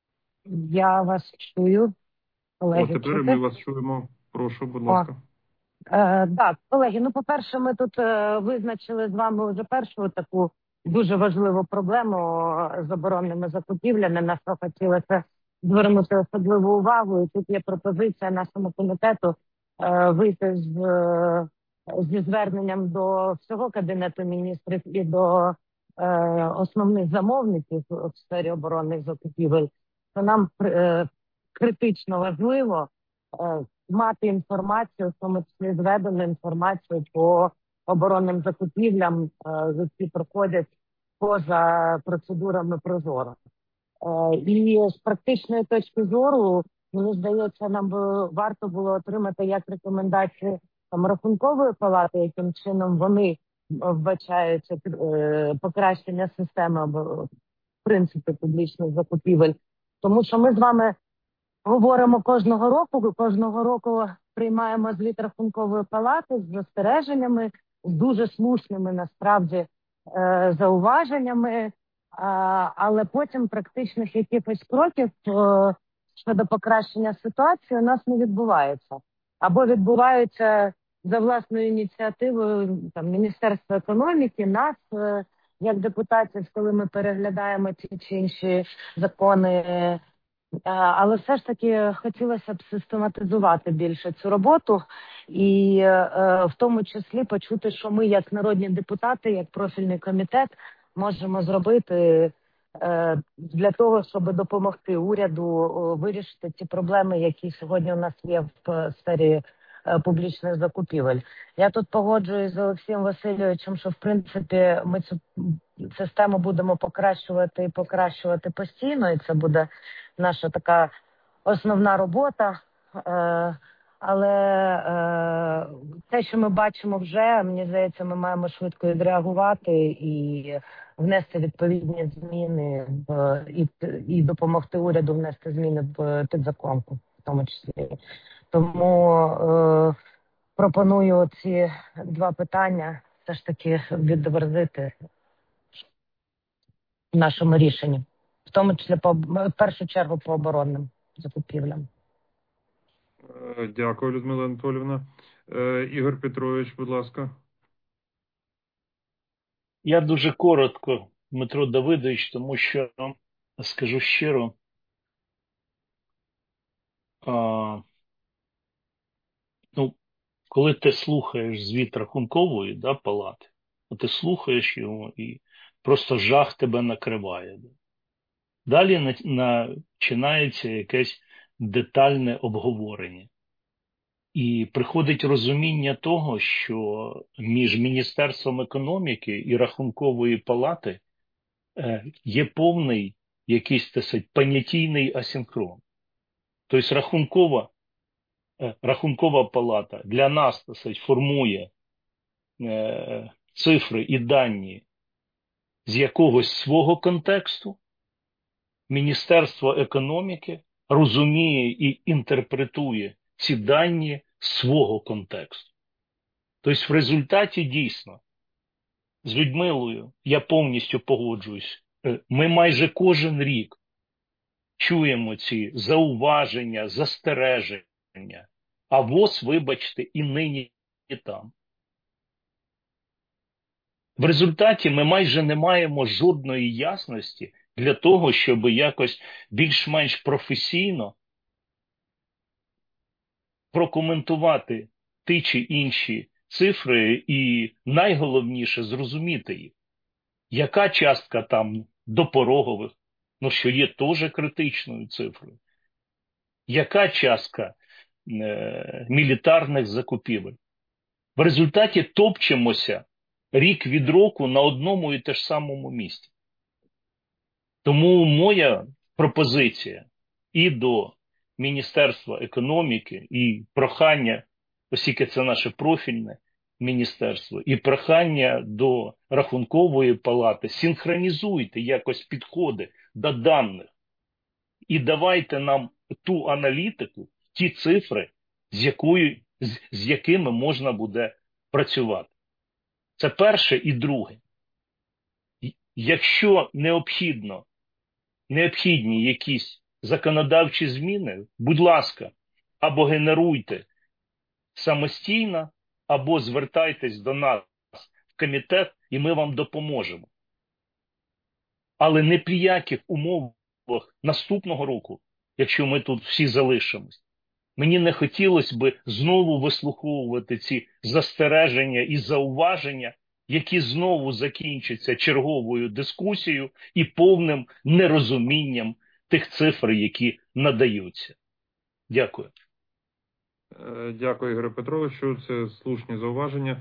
Я вас чую. Колеги, О, тепер чути? ми вас чуємо. Прошу, будь ласка. Е, так, колеги, ну, по-перше, ми тут е, визначили з вами вже першу таку дуже важливу проблему з оборонними закупівлями, на що хотілося звернути особливу увагу. І тут є пропозиція нашому комітету е, вийти з, е, зі зверненням до всього Кабінету міністрів і до е, основних замовників в сфері оборонних закупівель. Що нам е, критично важливо е, мати інформацію, в тому числі зведену інформацію по оборонним закупівлям, які проходять поза процедурами ProZorro. І з практичної точки зору, мені здається, нам би варто було отримати як рекомендації там Рахункової палати, яким чином вони вбачають покращення системи в принципі публічних закупівель. Тому що ми з вами говоримо кожного року, кожного року приймаємо звіт Рахункової палати з застереженнями, з дуже слушними насправді зауваженнями, але потім практичних якихось кроків щодо покращення ситуації у нас не відбувається. Або відбуваються за власною ініціативою там, Міністерства економіки, нас, як депутатів, коли ми переглядаємо ті чи інші закони. Але все ж таки хотілося б систематизувати більше цю роботу і в тому числі почути, що ми як народні депутати, як профільний комітет можемо зробити для того, щоб допомогти уряду вирішити ті проблеми, які сьогодні у нас є в сфері публічних закупівель. Я тут погоджуюсь з Олексієм Васильовичем, що в принципі ми цю систему будемо покращувати і покращувати постійно, і це буде наша така основна робота. Але те, що ми бачимо вже, мені здається, ми маємо швидко відреагувати і внести відповідні зміни в, і, і допомогти уряду внести зміни в підзаконку, в тому числі. Тому е, пропоную ці два питання все ж таки відобразити в нашому рішенні, в тому числі по, в першу чергу по оборонним закупівлям. Дякую, Людмила Анатоліївна. Ігор Петрович, будь ласка. Я дуже коротко, Дмитро Давидович, тому що, скажу щиро, А, ну, коли ти слухаєш звіт Рахункової, да, палати, ти слухаєш його і просто жах тебе накриває. Далі на, на, починається якесь детальне обговорення. І приходить розуміння того, що між Міністерством економіки і Рахункової палати е, є повний якийсь, так сказати, понятійний асинхрон. Тобто рахункова, е, рахункова палата для нас, так сказати, формує е, цифри і дані з якогось свого контексту. Міністерство економіки розуміє і інтерпретує ці дані з свого контексту. Тобто в результаті дійсно з Людмилою я повністю погоджуюсь. Ми майже кожен рік чуємо ці зауваження, застереження, а ВОЗ, вибачте, і нині і там. В результаті ми майже не маємо жодної ясності для того, щоб якось більш-менш професійно прокоментувати ті чи інші цифри і найголовніше зрозуміти їх. Яка частка там допорогових, ну що є теж критичною цифрою? Яка частка е, мілітарних закупівель? В результаті топчемося рік від року на одному і те ж самому місці. Тому моя пропозиція і до Міністерства економіки, і прохання, оскільки це наше профільне міністерство, і прохання до Рахункової палати, синхронізуйте якось підходи до даних і давайте нам ту аналітику, ті цифри, з, якою, з, з якими можна буде працювати. Це перше і друге. Якщо необхідно, необхідні якісь законодавчі зміни, будь ласка, або генеруйте самостійно, або звертайтесь до нас в комітет, і ми вам допоможемо. Але не при яких умовах наступного року, якщо ми тут всі залишимось. Мені не хотілося би знову вислуховувати ці застереження і зауваження, які знову закінчаться черговою дискусією і повним нерозумінням тих цифр, які надаються. Дякую. Дякую, Ігоре Петровичу. Це слушні зауваження.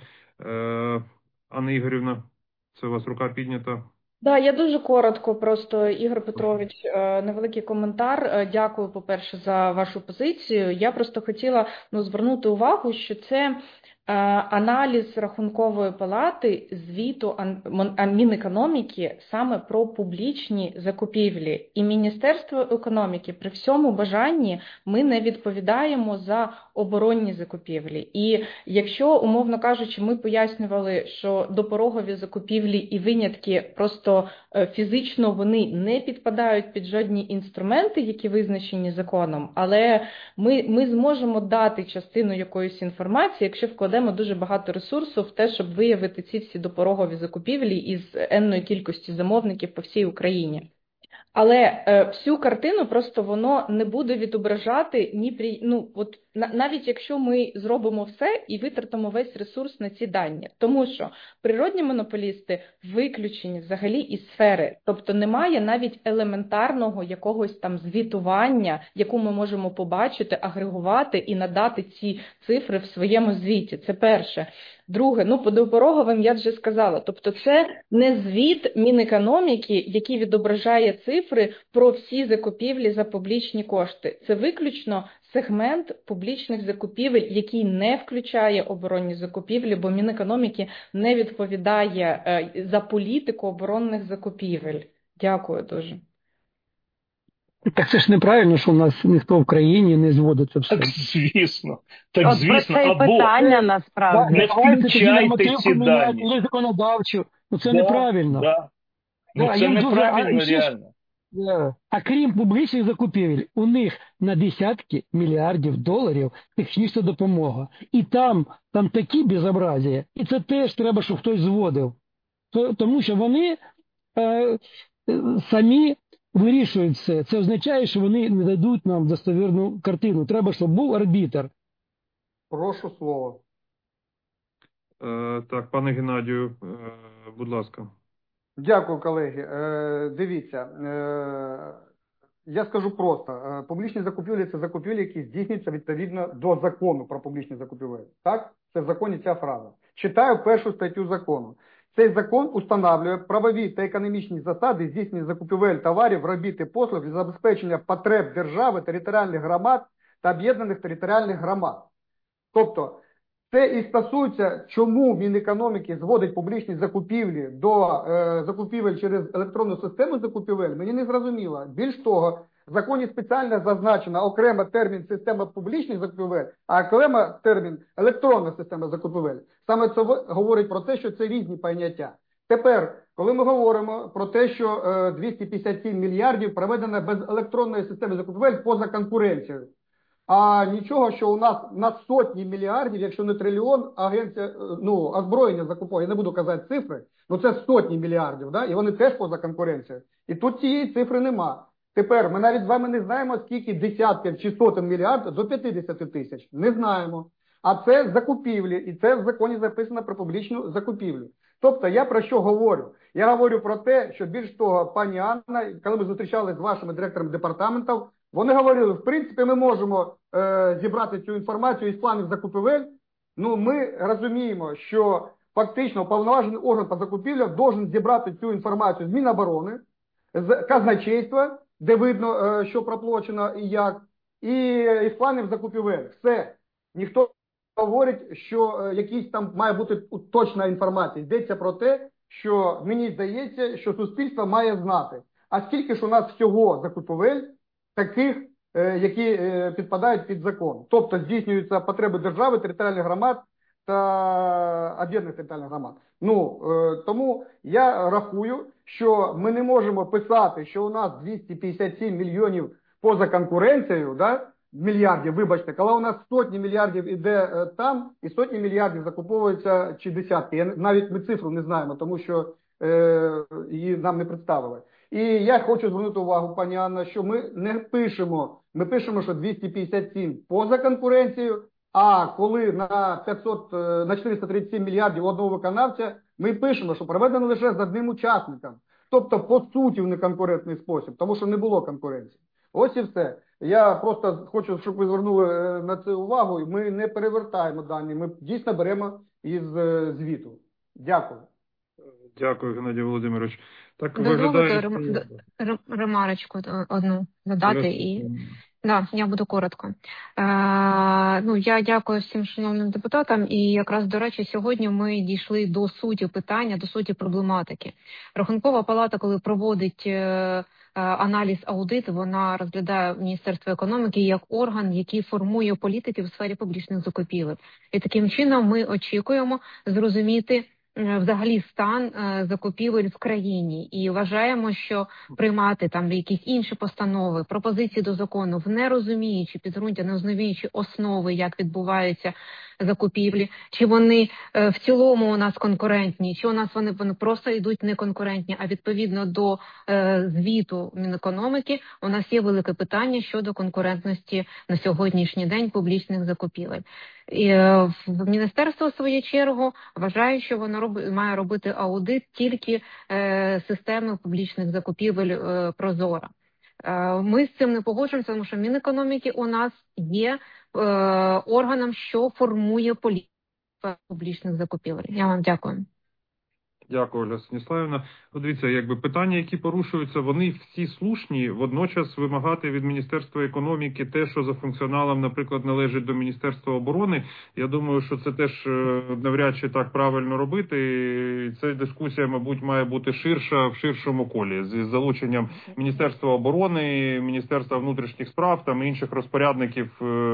Анна Ігорівна, це у вас рука піднята. Да, я дуже коротко, просто, Ігор Петрович, невеликий коментар. Дякую, по-перше, за вашу позицію. Я просто хотіла ну, звернути увагу, що це аналіз Рахункової палати звіту Мінекономіки саме про публічні закупівлі. І Міністерство економіки при всьому бажанні ми не відповідаємо за оборонні закупівлі. І якщо, умовно кажучи, ми пояснювали, що допорогові закупівлі і винятки просто фізично вони не підпадають під жодні інструменти, які визначені законом, але ми, ми зможемо дати частину якоїсь інформації, якщо вкладемо дуже багато ресурсу в те, щоб виявити ці всі допорогові закупівлі із енної кількості замовників по всій Україні. Але е, всю картину просто воно не буде відображати ні при ну от на, навіть якщо ми зробимо все і витратимо весь ресурс на ці дані, тому що природні монополісти виключені взагалі із сфери, тобто немає навіть елементарного якогось там звітування, яку ми можемо побачити, агрегувати і надати ці цифри в своєму звіті. Це перше. Друге, ну по допороговим я вже сказала, тобто це не звіт Мінекономіки, який відображає цифри про всі закупівлі за публічні кошти. Це виключно сегмент публічних закупівель, який не включає оборонні закупівлі, бо Мінекономіки не відповідає е, за політику оборонних закупівель. Дякую дуже. Так це ж неправильно, що у нас ніхто в країні не зводить це все. Так звісно. Так От звісно. про це і Або питання насправді. не включайте ці дані. Коли законодавчу. Ну це да, неправильно. Да. Ну да, це неправильно дуже... реально. Да. А крім публічних закупівель, у них на десятки мільярдів доларів технічна допомога. І там, там такі безобразія. І це теж треба, щоб хтось зводив. Тому що вони е, самі вирішують все. Це означає, що вони не дадуть нам достовірну картину. Треба, щоб був арбітр. Прошу слово. Е, так, пане Геннадію, е, будь ласка. Дякую, колеги. Е, дивіться, е, я скажу просто. Е, публічні закупівлі – це закупівлі, які здійснюються відповідно до закону про публічні закупівлі. Так? Це в законі ця фраза. Читаю першу статтю закону. Цей закон установлює правові та економічні засади здійснення закупівель товарів, робіт і послуг для забезпечення потреб держави, територіальних громад та об'єднаних територіальних громад. Тобто, це і стосується, чому Мінекономіки зводить публічні закупівлі до е, закупівель через електронну систему закупівель, мені не зрозуміло. Більш того, в законі спеціально зазначено окремо термін «система публічних закупівель», а окремо термін «електронна система закупівель». Саме це говорить про те, що це різні поняття. Тепер, коли ми говоримо про те, що е, двісті п'ятдесят сім мільярдів проведено без електронної системи закупівель поза конкуренцією. А нічого, що у нас на сотні мільярдів, якщо не трильйон, агенція, ну, озброєння закуповує, я не буду казати цифри, але це сотні мільярдів, да? І вони теж поза конкуренцією. І тут цієї цифри нема. Тепер, ми навіть з вами не знаємо, скільки десятків чи сотень мільярдів до п'ятдесят тисяч. Не знаємо. А це закупівлі, і це в законі записано про публічну закупівлю. Тобто, я про що говорю? Я говорю про те, що більш того, пані Анна, коли ми зустрічалися з вашими директорами департаментів, вони говорили, в принципі, ми можемо е, зібрати цю інформацію із планів закупівель. Ну, ми розуміємо, що фактично уповноважений орган по закупівлях должен зібрати цю інформацію з Міноборони, з казначейства, де видно, е, що проплачено і як, і із планів закупівель. Все. Ніхто не говорить, що е, якісь там має бути точна інформація. Йдеться про те, що мені здається, що суспільство має знати. А скільки ж у нас всього закупівель, таких, е, які е, підпадають під закон. Тобто здійснюються потреби держави, територіальних громад та об'єднаних територіальних громад. Ну, е, тому я рахую, що ми не можемо писати, що у нас двісті п'ятдесят сім мільйонів поза конкуренцією, да, мільярдів, вибачте, коли у нас сотні мільярдів іде е, там, і сотні мільярдів закуповуються чи десятки. Я, навіть ми цифру не знаємо, тому що е, її нам не представили. І я хочу звернути увагу, пані Анна, що ми не пишемо, ми пишемо, що двісті п'ятдесят сім поза конкуренцією, а коли на п'ятсот, на чотириста тридцять сім мільярдів одного виконавця, ми пишемо, що проведено лише з одним учасником. Тобто, по суті, в неконкурентний спосіб, тому що не було конкуренції. Ось і все. Я просто хочу, щоб ви звернули на це увагу, ми не перевертаємо дані, ми дійсно беремо із звіту. Дякую. Дякую, Геннадій Володимирович. Так Дозволите виглядає... рем... рем... ремарочку одну додати і... Да, я буду коротко. Е, ну, я дякую всім шановним депутатам, і якраз, до речі, сьогодні ми дійшли до суті питання, до суті проблематики. Рахункова палата, коли проводить е, аналіз аудит, вона розглядає Міністерство економіки як орган, який формує політики в сфері публічних закупівель. І таким чином ми очікуємо зрозуміти взагалі стан е, закупівель в країні, і вважаємо, що приймати там якісь інші постанови, пропозиції до закону, не розуміючи підґрунтя, не розуміючи основи, як відбуваються закупівлі, чи вони е, в цілому у нас конкурентні, чи у нас вони, вони просто йдуть неконкурентні, а відповідно до е, звіту Мінекономіки у нас є велике питання щодо конкурентності на сьогоднішній день публічних закупівель. І е, в Міністерство, в свою чергу, вважає, що воно роб, має робити аудит тільки е, системи публічних закупівель е, Прозора. Е, ми з цим не погоджуємося, тому що Мінекономіки у нас є е, органом, що формує політику публічних закупівель. Я вам дякую. Дякую, Оля Станіславівна. Дивіться, якби питання, які порушуються, вони всі слушні. Водночас вимагати від Міністерства економіки те, що за функціоналом, наприклад, належить до Міністерства оборони, я думаю, що це теж навряд чи так правильно робити. І ця дискусія, мабуть, має бути ширша, в ширшому колі, з залученням Міністерства оборони, Міністерства внутрішніх справ, там інших розпорядників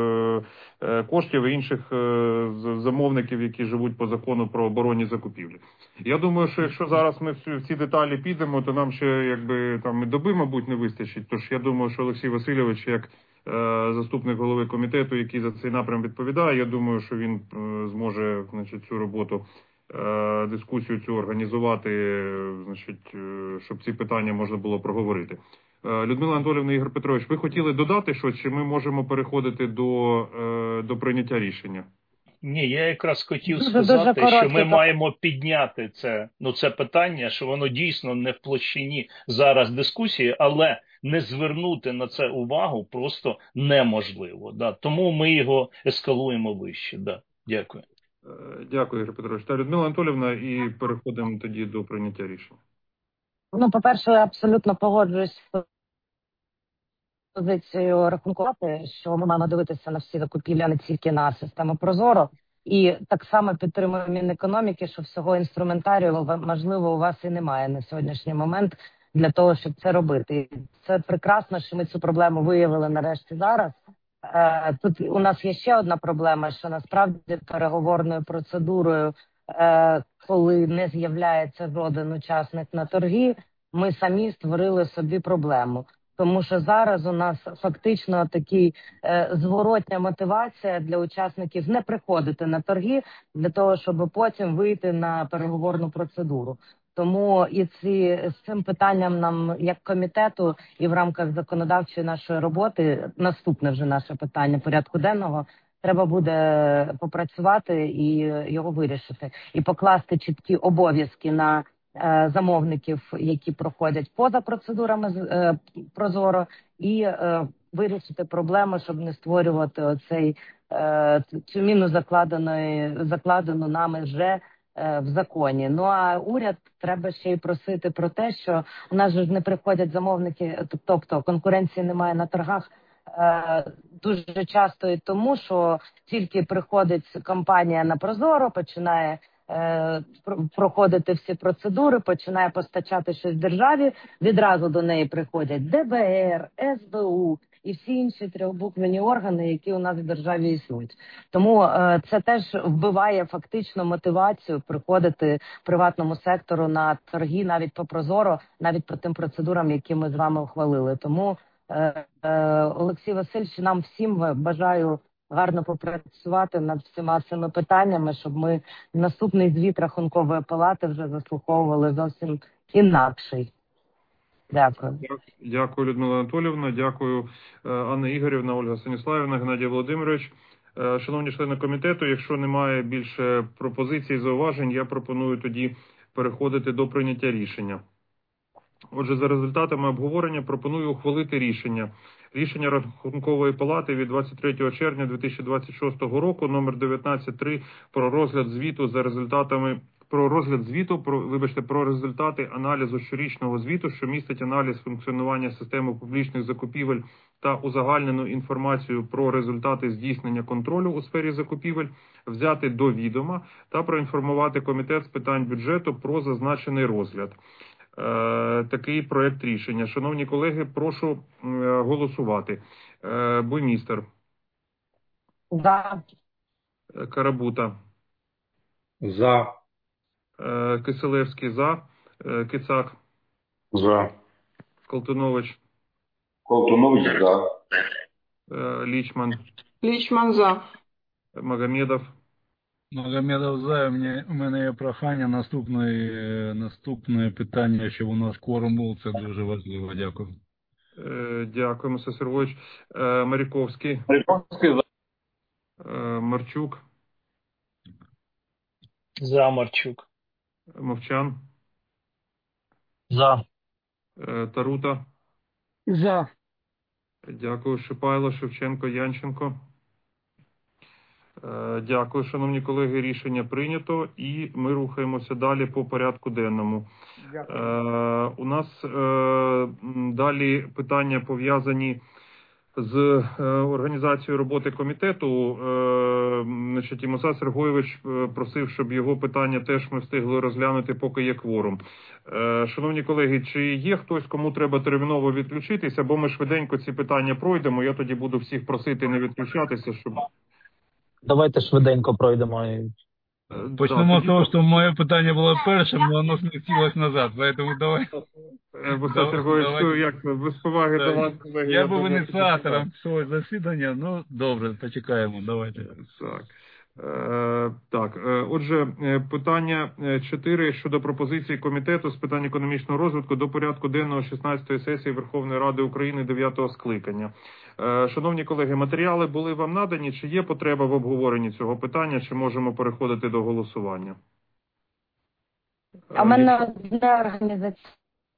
коштів і інших замовників, які живуть по закону про оборонні закупівлі. Я думаю, що якщо зараз ми в ці деталі підемо, то нам ще якби там і доби, мабуть, не вистачить. Тож я думаю, що Олексій Васильович, як е, заступник голови комітету, який за цей напрям відповідає, я думаю, що він е, зможе, значить, цю роботу, е, дискусію цю організувати, значить, е, щоб ці питання можна було проговорити. Людмила Анатоліївна, Ігор Петрович, ви хотіли додати щось, чи ми можемо переходити до, до прийняття рішення? Ні, я якраз хотів Дуже, сказати, дуже що ми коротко. маємо підняти це, ну, це питання, що воно дійсно не в площині зараз дискусії, але не звернути на це увагу просто неможливо. Да. Тому ми його ескалуємо вище. Да. Дякую. Дякую, Ігор Петрович. Та Людмила Анатоліївна, і переходимо тоді до прийняття рішення. Ну, по-перше, я абсолютно погоджуюсь з позицією Рахункової, що ми маємо дивитися на всі закупівлі, а не тільки на систему Прозоро. І так само підтримую Мінекономіки, що всього інструментарію, можливо, у вас і немає на сьогоднішній момент для того, щоб це робити. І це прекрасно, що ми цю проблему виявили нарешті зараз. Тут у нас є ще одна проблема, що насправді переговорною процедурою, коли не з'являється жоден учасник на торги, ми самі створили собі проблему. Тому що зараз у нас фактично такі е, зворотня мотивація для учасників не приходити на торги, для того, щоб потім вийти на переговорну процедуру. Тому і ці, з цим питанням нам, як комітету, і в рамках законодавчої нашої роботи, наступне вже наше питання порядку денного, треба буде попрацювати і його вирішити. І покласти чіткі обов'язки на замовників, які проходять поза процедурами е, Прозоро, і е, вирішити проблему, щоб не створювати оцей е, цю міну закладеної закладену нами вже е, в законі. Ну а уряд треба ще й просити про те, що у нас же ж не приходять замовники, тобто конкуренції немає на торгах. Е, дуже часто і тому, що тільки приходить компанія на Прозоро, починає проходити всі процедури, починає постачати щось державі, відразу до неї приходять де бе ер, ес бе у і всі інші трьохбуквені органи, які у нас в державі існують. Тому е, це теж вбиває фактично мотивацію приходити приватному сектору на торги навіть по Прозоро, навіть по тим процедурам, які ми з вами ухвалили. Тому, е, е, Олексій Васильович, нам всім бажаю гарно попрацювати над всіма цими питаннями, щоб ми наступний звіт Рахункової палати вже заслуховували зовсім інакший. Дякую. Дякую, Людмила Анатоліївна. Дякую, Анна Ігорівна, Ольга Станіславівна, Геннадій Володимирович. Шановні члени комітету, якщо немає більше пропозицій і зауважень, я пропоную тоді переходити до прийняття рішення. Отже, за результатами обговорення пропоную ухвалити рішення. Рішення Рахункової палати від двадцять третього червня дві тисячі двадцять шостого року номер дев'ятнадцять три про розгляд звіту за результатами про розгляд звіту про вибачте про результати аналізу щорічного звіту, що містить аналіз функціонування системи публічних закупівель та узагальнену інформацію про результати здійснення контролю у сфері закупівель, взяти до відома та проінформувати комітет з питань бюджету про зазначений розгляд. Такий проект рішення. Шановні колеги, прошу голосувати. Буймістер. За. Карабута. За. Киселевський за. Кицак. За. Колтунович. Колтунович за. Лічман. Лічман за. Магомедов. Магомедов за. У мене є прохання. Наступне, наступне питання, щоб у нас кворум був, це дуже важливо. Дякую. Дякую, Миса Сергійович. Маріковський. Маріковський за. Марчук. За Марчук. Мовчан. За. Тарута. За. Дякую. Шипайло, Шевченко, Янченко. Дякую, шановні колеги, рішення прийнято і ми рухаємося далі по порядку денному. Дякую. У нас далі питання пов'язані з організацією роботи комітету. Значить, Муса Сергійович просив, щоб його питання теж ми встигли розглянути, поки є кворум. Шановні колеги, чи є хтось, кому треба терміново відключитися, бо ми швиденько ці питання пройдемо, я тоді буду всіх просити не відключатися, щоб... Давайте швиденько пройдемо. Почнемо з того, що моє питання було першим, але воно змістилось назад, тому давай. Муса Сергійович, як це, без поваги до вас, колеги. Я був ініціатором цього засідання, ну добре, почекаємо, давайте. Так. Е, Так, е, отже, е, питання чотири щодо пропозиції Комітету з питань економічного розвитку до порядку денного шістнадцятої сесії Верховної Ради України дев'ятого скликання. Е, Шановні колеги, матеріали були вам надані? Чи є потреба в обговоренні цього питання, чи можемо переходити до голосування? А в мене одна організація.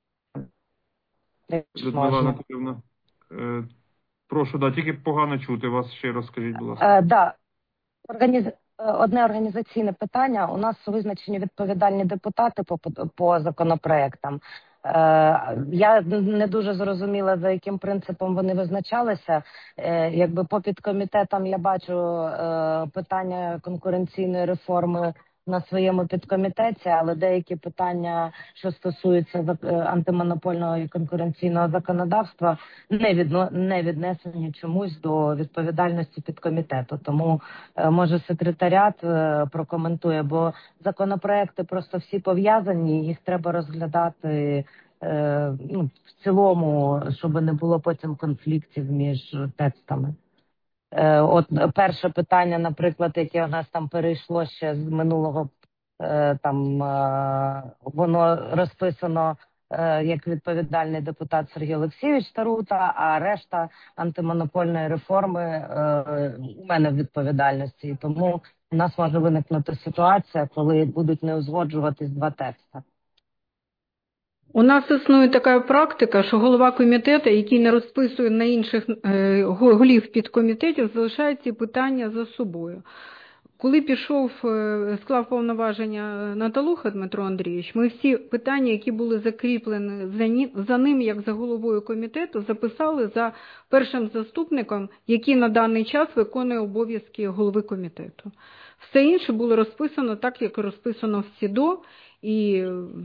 Людмила Анатоліївна, е, прошу, да, тільки погано чути вас, ще раз скажіть, будь ласка. Е, да. Організ... Одне організаційне питання. У нас визначені відповідальні депутати по, по законопроектам. Е, я не дуже зрозуміла, за яким принципом вони визначалися. Е, якби по підкомітетам я бачу е, питання конкуренційної реформи на своєму підкомітеті, але деякі питання, що стосуються антимонопольного і конкуренційного законодавства, не відно не віднесені чомусь до відповідальності підкомітету. Тому е, може секретаріат е, прокоментує, бо законопроекти просто всі пов'язані, їх треба розглядати е, ну, в цілому, щоб не було потім конфліктів між текстами. От перше питання, наприклад, яке у нас там перейшло ще з минулого, там воно розписано як відповідальний депутат Сергій Олексійович Тарута, а решта антимонопольної реформи у мене в відповідальності. І тому у нас може виникнути ситуація, коли будуть не узгоджуватись два тексти. У нас існує така практика, що голова комітету, який не розписує на інших е, голів підкомітетів, залишає ці питання за собою. Коли пішов, е, склав повноваження Наталуха Дмитро Андрійович, ми всі питання, які були закріплені за, ні, за ним, як за головою комітету, записали за першим заступником, який на даний час виконує обов'язки голови комітету. Все інше було розписано так, як розписано в СІДО, і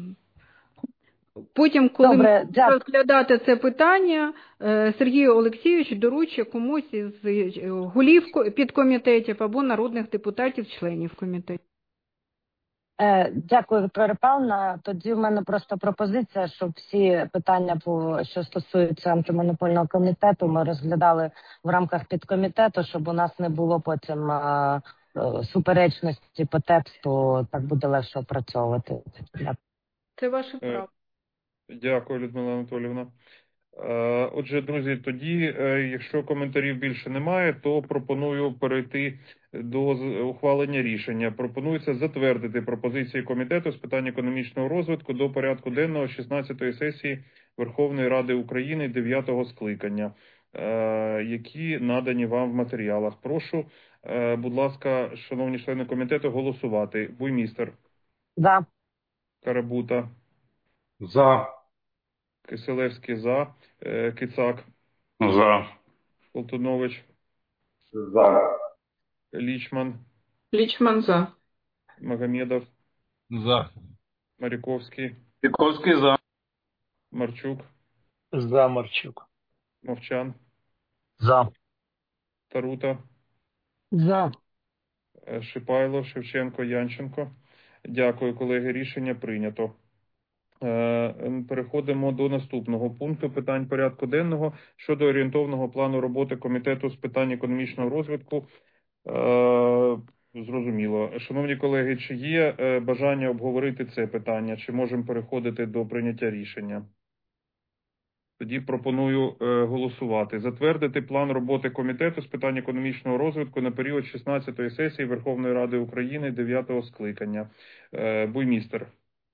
потім, коли Добре, ми розглядати це питання, Сергій Олексійович доручить комусь із голів підкомітетів або народних депутатів-членів комітетів. Дякую, Вікторія Павлівна. Тоді в мене просто пропозиція, щоб всі питання, що стосуються антимонопольного комітету, ми розглядали в рамках підкомітету, щоб у нас не було потім суперечності по тексту, так буде легше опрацьовувати. Це ваше право. Дякую, Людмила Анатоліївна. Отже, друзі, тоді, якщо коментарів більше немає, то пропоную перейти до ухвалення рішення. Пропонується затвердити пропозиції Комітету з питань економічного розвитку до порядку денного шістнадцятої сесії Верховної Ради України дев'ятого скликання, які надані вам в матеріалах. Прошу, будь ласка, шановні члени комітету, голосувати. Буймістер. За. Карабута. За. Киселевський за. Кицак. За. Колтунович. За. Лічман. Лічман за. Магомедов. За. Маріковський. Маріковський за. Марчук. За. Марчук. Мовчан. За. Тарута. За. Шипайло, Шевченко, Янченко. Дякую, колеги. Рішення прийнято. Переходимо до наступного пункту питань порядку денного щодо орієнтовного плану роботи Комітету з питань економічного розвитку. Зрозуміло. Шановні колеги, чи є бажання обговорити це питання, чи можемо переходити до прийняття рішення? Тоді пропоную голосувати. Затвердити план роботи Комітету з питань економічного розвитку на період шістнадцятої сесії Верховної Ради України дев'ятого скликання. Буймістер.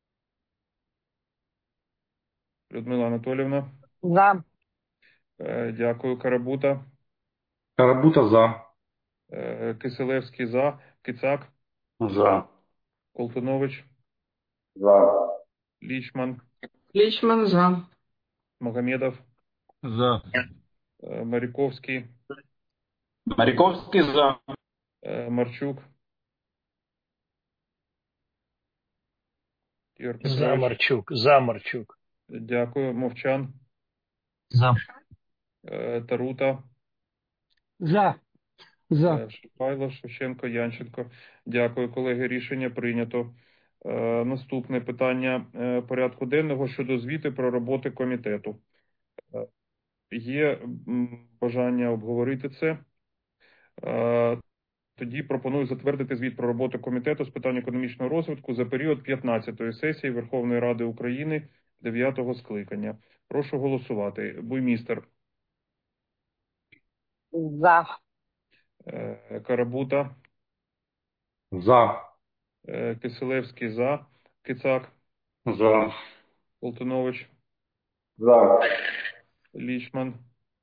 Людмила Анатоліївна. За. Дякую. Карабута. Карабута за. Киселевський за. Кицак. За. Колтунович. За. Лічман. Лічман за. Магомедов. За. Маріковський. Маріковський за. Марчук. За. Марчук. За. Марчук. Дякую. Мовчан. За. Тарута. За. За. Шипайло, Шевченко, Янченко. Дякую, колеги. Рішення прийнято. Наступне питання порядку денного щодо звіту про роботи комітету. Є бажання обговорити це? тоді пропоную затвердити звіт про роботу Комітету з питань економічного розвитку за період п'ятнадцятої сесії Верховної Ради України дев'ятого скликання. Прошу голосувати. Буймістер. За. Е, Карабута. За. Е, Киселевський за. Кицак. За. Колтунович. За. Лічман.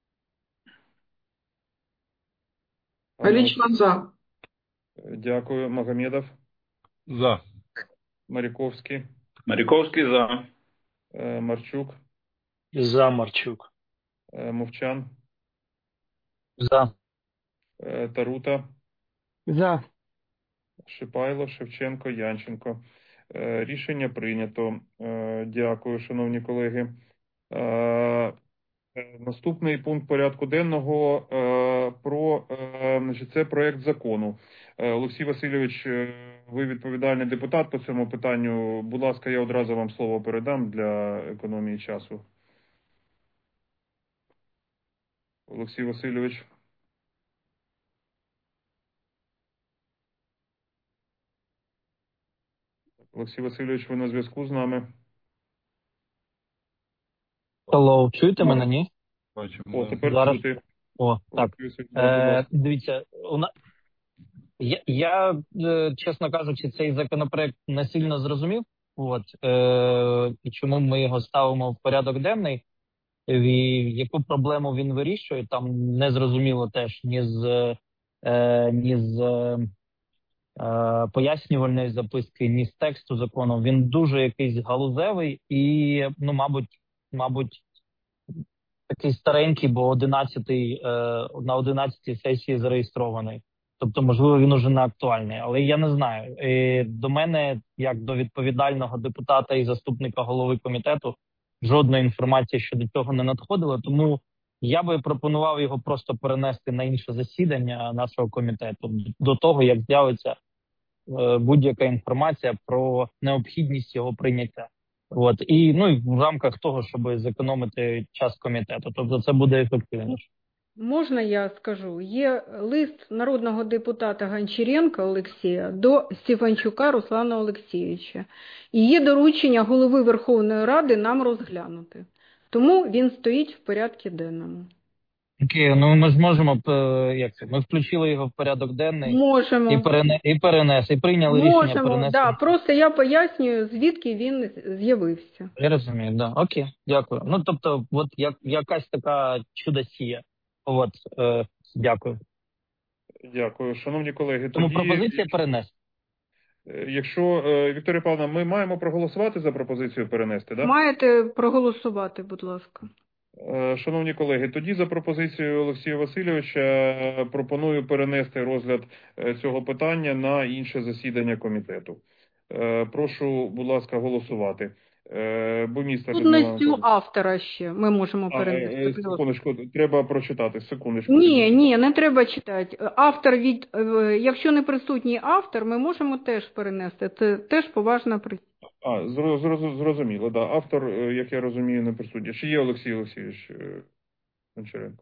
Лічман за. Дякую. Магомедов. За. Маріковський. Маріковський за. Е, Марчук. За Марчук. Е, Мовчан. За. Е, Тарута. За. Шипайло, Шевченко, Янченко. Е, Рішення прийнято. Е, Дякую, шановні колеги. Е, е, Наступний пункт порядку денного е, про е, значить, це проект закону. Е, Олексій Васильович, е, ви відповідальний депутат по цьому питанню. Будь ласка, я одразу вам слово передам для економії часу. Олексій Васильович. Олексій Васильович, ви на зв'язку з нами? Hello, чуєте мене, ні? О, тепер Зараз... чути. О, так. Е, дивіться, una... я, я, чесно кажучи, цей законопроект не сильно зрозумів. От, е, і чому ми його ставимо в порядок денний, і яку проблему він вирішує, там не зрозуміло теж ні з, е, ні з е, пояснювальної записки, ні з тексту закону. Він дуже якийсь галузевий і, ну, мабуть, мабуть, такий старенький, бо одинадцятий, е, на одинадцятій сесії зареєстрований. Тобто, можливо, він уже не актуальний. Але я не знаю. І до мене, як до відповідального депутата і заступника голови комітету, жодної інформації щодо цього не надходило. Тому я би пропонував його просто перенести на інше засідання нашого комітету до того, як з'явиться е, будь-яка інформація про необхідність його прийняття. От і ну і в рамках того, щоб зекономити час комітету, тобто це буде ефективніше. Можна я скажу? Є лист народного депутата Гончаренка Олексія до Стефанчука Руслана Олексійовича. І є доручення голови Верховної Ради нам розглянути. Тому він стоїть в порядку денному. Окей, ну ми ж можемо, як це, ми включили його в порядок денний. Можемо. І, перене, і перенесли, і прийняли Можемо, рішення перенести. да, просто я пояснюю, звідки він з'явився. Я розумію, да. Окей, дякую. Ну, тобто, от як, якась така чудосія. От, е, дякую. Дякую. Шановні колеги, тому тоді... пропозиція перенести. Якщо, Вікторія Павловна, ми маємо проголосувати за пропозицію перенести, так? Маєте проголосувати, будь ласка. Шановні колеги, тоді за пропозицією Олексія Васильовича пропоную перенести розгляд цього питання на інше засідання комітету. Прошу, будь ласка, голосувати. Буймістер Судністю автора ще ми можемо перенести. А, секундочку, треба прочитати, секундочку. Ні, ні, не треба читати. Автор від, якщо не присутній автор, ми можемо теж перенести. Це теж поважна причина. А, зрозуміло, да. Автор, як я розумію, не присутній. Чи є Олексій Олексійович Гончаренко?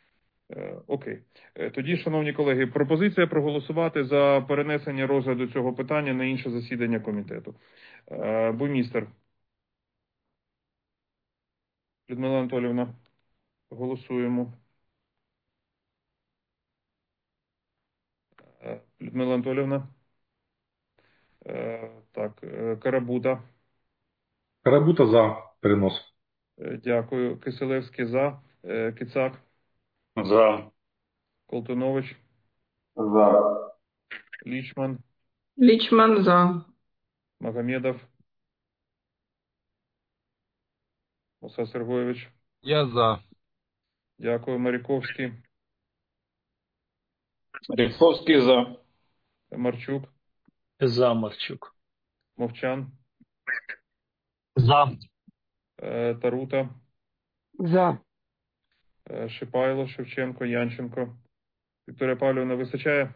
Окей. Тоді, шановні колеги, пропозиція проголосувати за перенесення розгляду цього питання на інше засідання комітету. Буймістер. Людмила Анатоліївна, голосуємо. Людмила Анатоліївна. Так, Карабута. Карабута за перенос. Дякую. Киселевський за. Кицак. За. Колтунович. За. Лічман. Лічман за. Магомедов. Муса Сергойович. Я за. Дякую. Маріковський. Маріковський за. Марчук. За Марчук. Мовчан. За. Е, Тарута. За. Е, Шипайло, Шевченко, Янченко. Вікторія Павлівна, вистачає?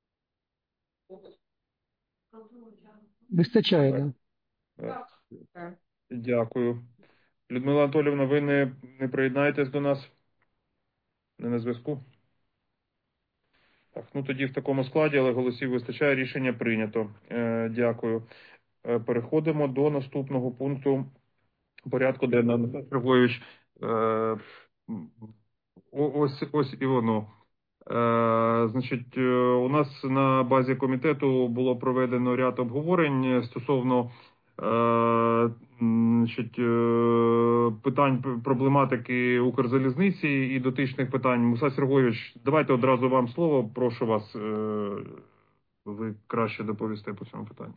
Вистачає, так. Да. Дякую. Людмила Анатоліївна, ви не, не приєднаєтесь до нас? Не на зв'язку? Так, ну тоді в такому складі, але голосів вистачає, рішення прийнято. Е, дякую. Е, переходимо до наступного пункту порядку денного. Михайло Сергійович, е, ось, ось і воно. Е, значить, е, у нас на базі комітету було проведено ряд обговорень стосовно е, значить, е, питань проблематики Укрзалізниці і дотичних питань. Муса Сергійович, давайте одразу вам слово. Прошу вас, е, ви краще доповісти по цьому питанню.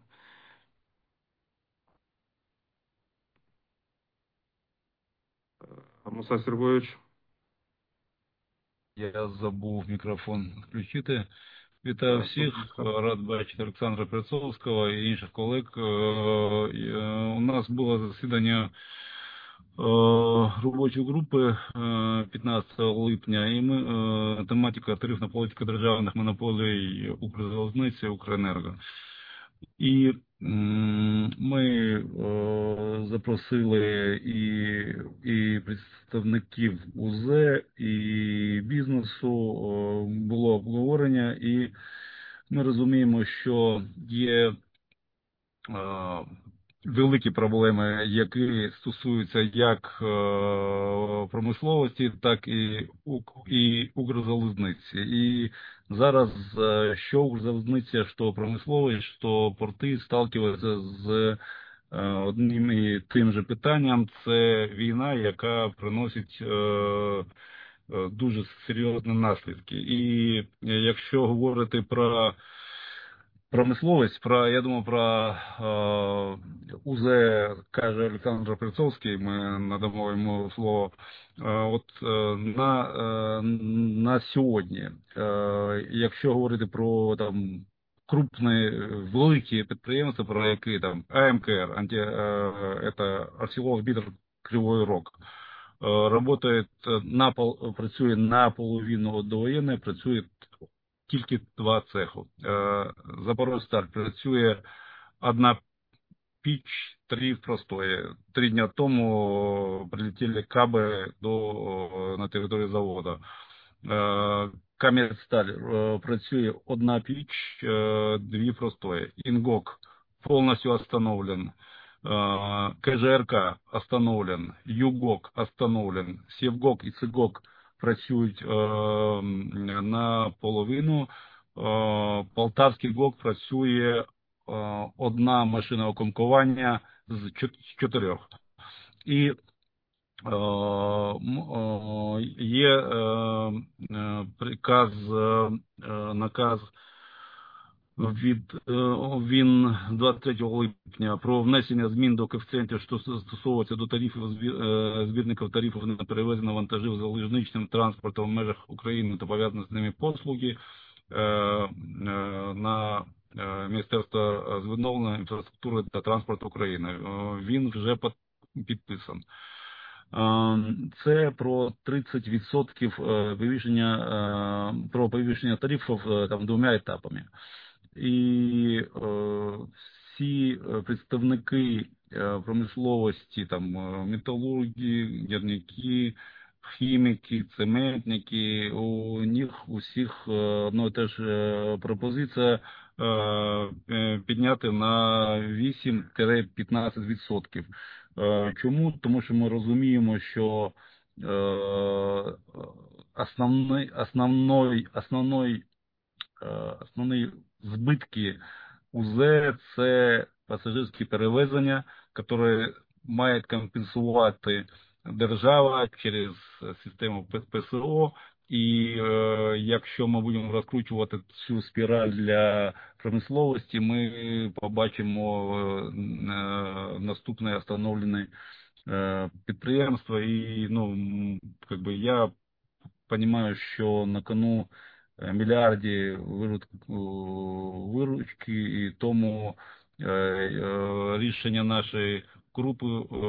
Муса Сергійович. Я забув мікрофон включити. Вітаю всіх. Рад бачити Олександра Перцовського і інших колег. У нас було засідання робочої групи п'ятнадцятого липня, і ми тематика тарифна політика державних монополій Укрзалізниці, Укренерго. І ми запросили і, і представників УЗ, і бізнесу, було обговорення, і ми розуміємо, що є великі проблеми, які стосуються як промисловості, так і, і Укрзалізниці. І зараз що Укрзалізниця, що промисловість, що порти сталкиваються з одним і тим же питанням. Це війна, яка приносить дуже серйозні наслідки. І якщо говорити про промисловість, про, я думаю, про е, УЗ каже Олександр Перцовський, ми надамо йому слово. Е, от е, на, е, на сьогодні, е, якщо говорити про там крупні, великі підприємства, про які там АМКР, анти, е, це ArcelorMittal Кривой Рог, е, работает на, працює наполовину довоєнне, працює тільки два цеху. Запорожсталь працює одна піч, три в простої. Три дня тому прилетіли каби до, на територію заводу. Кам'янсталь працює одна піч, дві простої. Інгок повністю остановлен. КЖРК остановлен. Югок остановлен. Севгок і Цигок працюють е, на половину. Е, Полтавський ГОК працює е, одна машина окомкування з чотирьох. І е, е, є е, приказ, е, наказ від він двадцять третього липня про внесення змін до коефіцієнтів, що стосовуються до тарифів збірників тарифів на перевезення вантажів залізничним транспортом в межах України та пов'язані з ними послуги на Міністерство з відновлення інфраструктури та транспорту України. Він вже підписан. Це про тридцять відсотків повищення, про повищення тарифів там двома етапами. І е, всі представники промисловості, там металурги, гірники, хіміки, цементники, у них усіх одна і та ж пропозиція е, підняти на вісім-п'ятнадцять відсотків. Е, чому? Тому що ми розуміємо, що е, основний, основний, основний, основний збитки УЗ – це пасажирські перевезення, які має компенсувати держава через систему ПСО. І е, якщо ми будемо розкручувати цю спіраль для промисловості, ми побачимо е, наступне встановлене е, підприємство. І ну, как бы я розумію, що на кону мільярді виручки, і тому рішення нашої групи,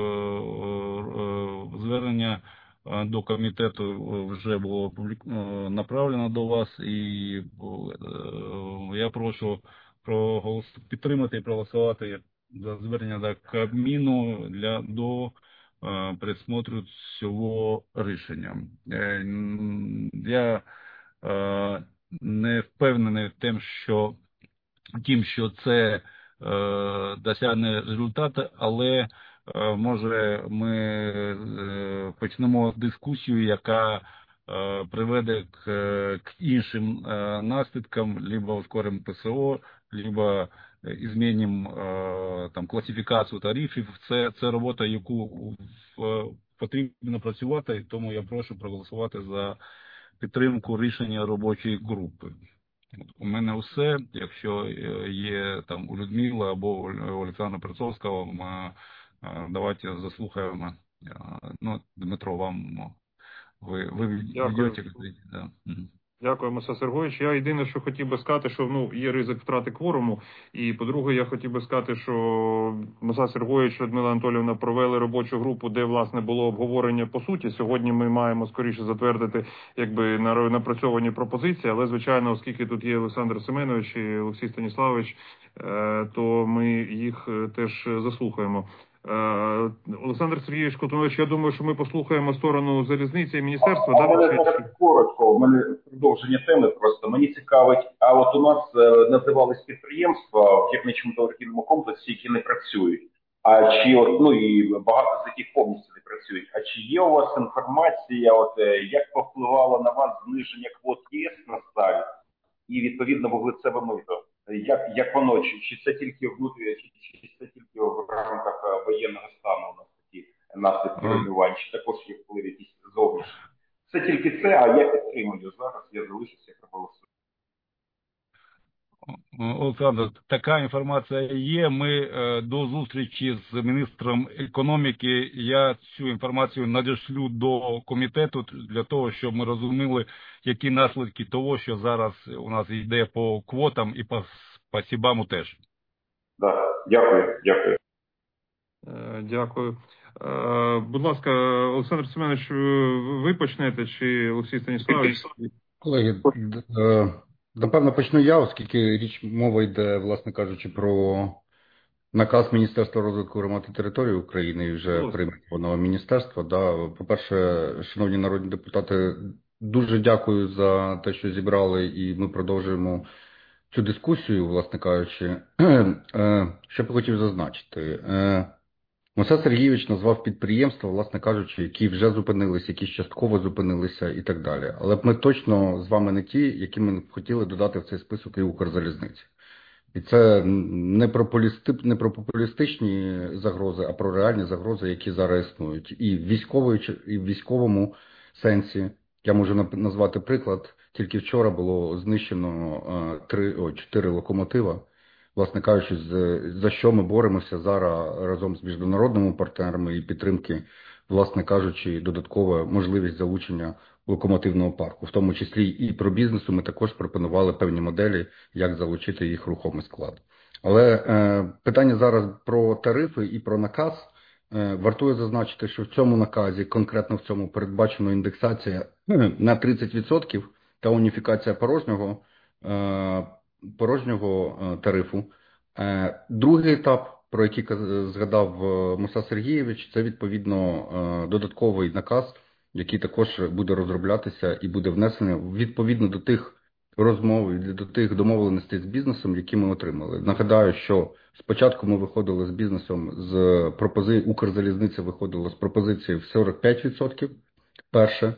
звернення до комітету вже було направлено до вас, і я прошу підтримати і проголосувати за звернення до Кабміну для до присмотру цього рішення. Я не впевнений в тим, що, тим, що це е, досягне результату, але е, може ми е, почнемо дискусію, яка е, приведе к, к іншим е, наслідкам, либо ускоримо ПСО, либо змінимо е, там класифікацію тарифів. Це, це робота, яку в, потрібно працювати, тому я прошу проголосувати за підтримку рішення робочої групи. У мене все. Якщо є там у Людмила або у Олександра Перцовського, ми, давайте заслухаємо. Ну, Дмитро, вам ви, ви ведете. Да. Дякую, Муса Сергійович. Я єдине, що хотів би сказати, що ну є ризик втрати кворуму. І, по-друге, я хотів би сказати, що Муса Сергійович, Людмила Анатоліївна провели робочу групу, де, власне, було обговорення по суті. Сьогодні ми маємо скоріше затвердити, якби, напрацьовані пропозиції. Але, звичайно, оскільки тут є Олександр Семенович і Олексій Станіславович, то ми їх теж заслухаємо. Олександр Сергійович Колтунович, я думаю, що ми послухаємо сторону залізниці і міністерства. А, але так коротко, у мене продовження теми просто. Мені цікавить, а от у нас е, називались підприємства в гірничо-металургійному комплексі, які не працюють. А чи от, ну і багато з яких повністю не працюють. А чи є у вас інформація, от е, як повпливало на вас зниження квот ЄС на сталь і відповідно вуглецеве мито? Як, як воно, чи, чи це тільки в чи, чи це тільки в рамках воєнного стану у нас такі наслідки руйнувань, чи також є вплив якісь зовнішні? Це тільки це, а я підтримую зараз, я залишуся, як проголосую. Олександр, така інформація є. Ми е, до зустрічі з міністром економіки, я цю інформацію надішлю до комітету для того, щоб ми розуміли, які наслідки того, що зараз у нас йде по квотам і по спасибаму теж. Да, дякую, дякую. Е, дякую. Е, будь ласка, Олександр Семенович, ви почнете, чи Олексій Станіславович? Колеги, е, напевно, почну я, оскільки річ мова йде, власне кажучи, про наказ Міністерства розвитку громад і території України, і вже прийнято нове міністерство. Да. По-перше, шановні народні депутати, дуже дякую за те, що зібрали, і ми продовжуємо цю дискусію, власне кажучи. Що б я хотів зазначити? Муса Сергійович назвав підприємства, власне кажучи, які вже зупинилися, які частково зупинилися і так далі. Але ми точно з вами не ті, які ми б хотіли додати в цей список і Укрзалізниці. І це не про, полісти... не про популістичні загрози, а про реальні загрози, які зараз існують. І в, військовій... і в військовому сенсі, я можу назвати приклад, тільки вчора було знищено три, о, чотири локомотива. Власне кажучи, за що ми боремося зараз разом з міжнародними партнерами і підтримки, власне кажучи, додаткова можливість залучення локомотивного парку. В тому числі і про бізнесу ми також пропонували певні моделі, як залучити їх рухомий склад. Але е, питання зараз про тарифи і про наказ. Е, вартує зазначити, що в цьому наказі, конкретно в цьому, передбачена індексація на тридцять відсотків та уніфікація порожнього е, порожнього тарифу. Другий етап, про який згадав Муса Сергійович, це відповідно додатковий наказ, який також буде розроблятися і буде внесений відповідно до тих розмов і до тих домовленостей з бізнесом, які ми отримали. Нагадаю, що спочатку ми виходили з бізнесом, з пропозиції, Укрзалізниця виходила з пропозиції в сорок п'ять відсотків. Перше,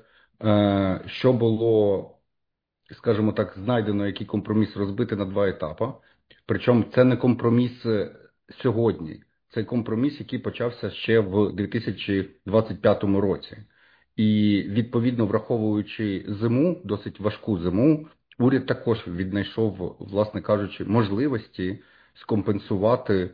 що було, скажімо так, знайдено, який компроміс розбити на два етапи. Причому це не компроміс сьогодні. Це компроміс, який почався ще в дві тисячі двадцять п'ятому році. І відповідно, враховуючи зиму, досить важку зиму, уряд також віднайшов, власне кажучи, можливості скомпенсувати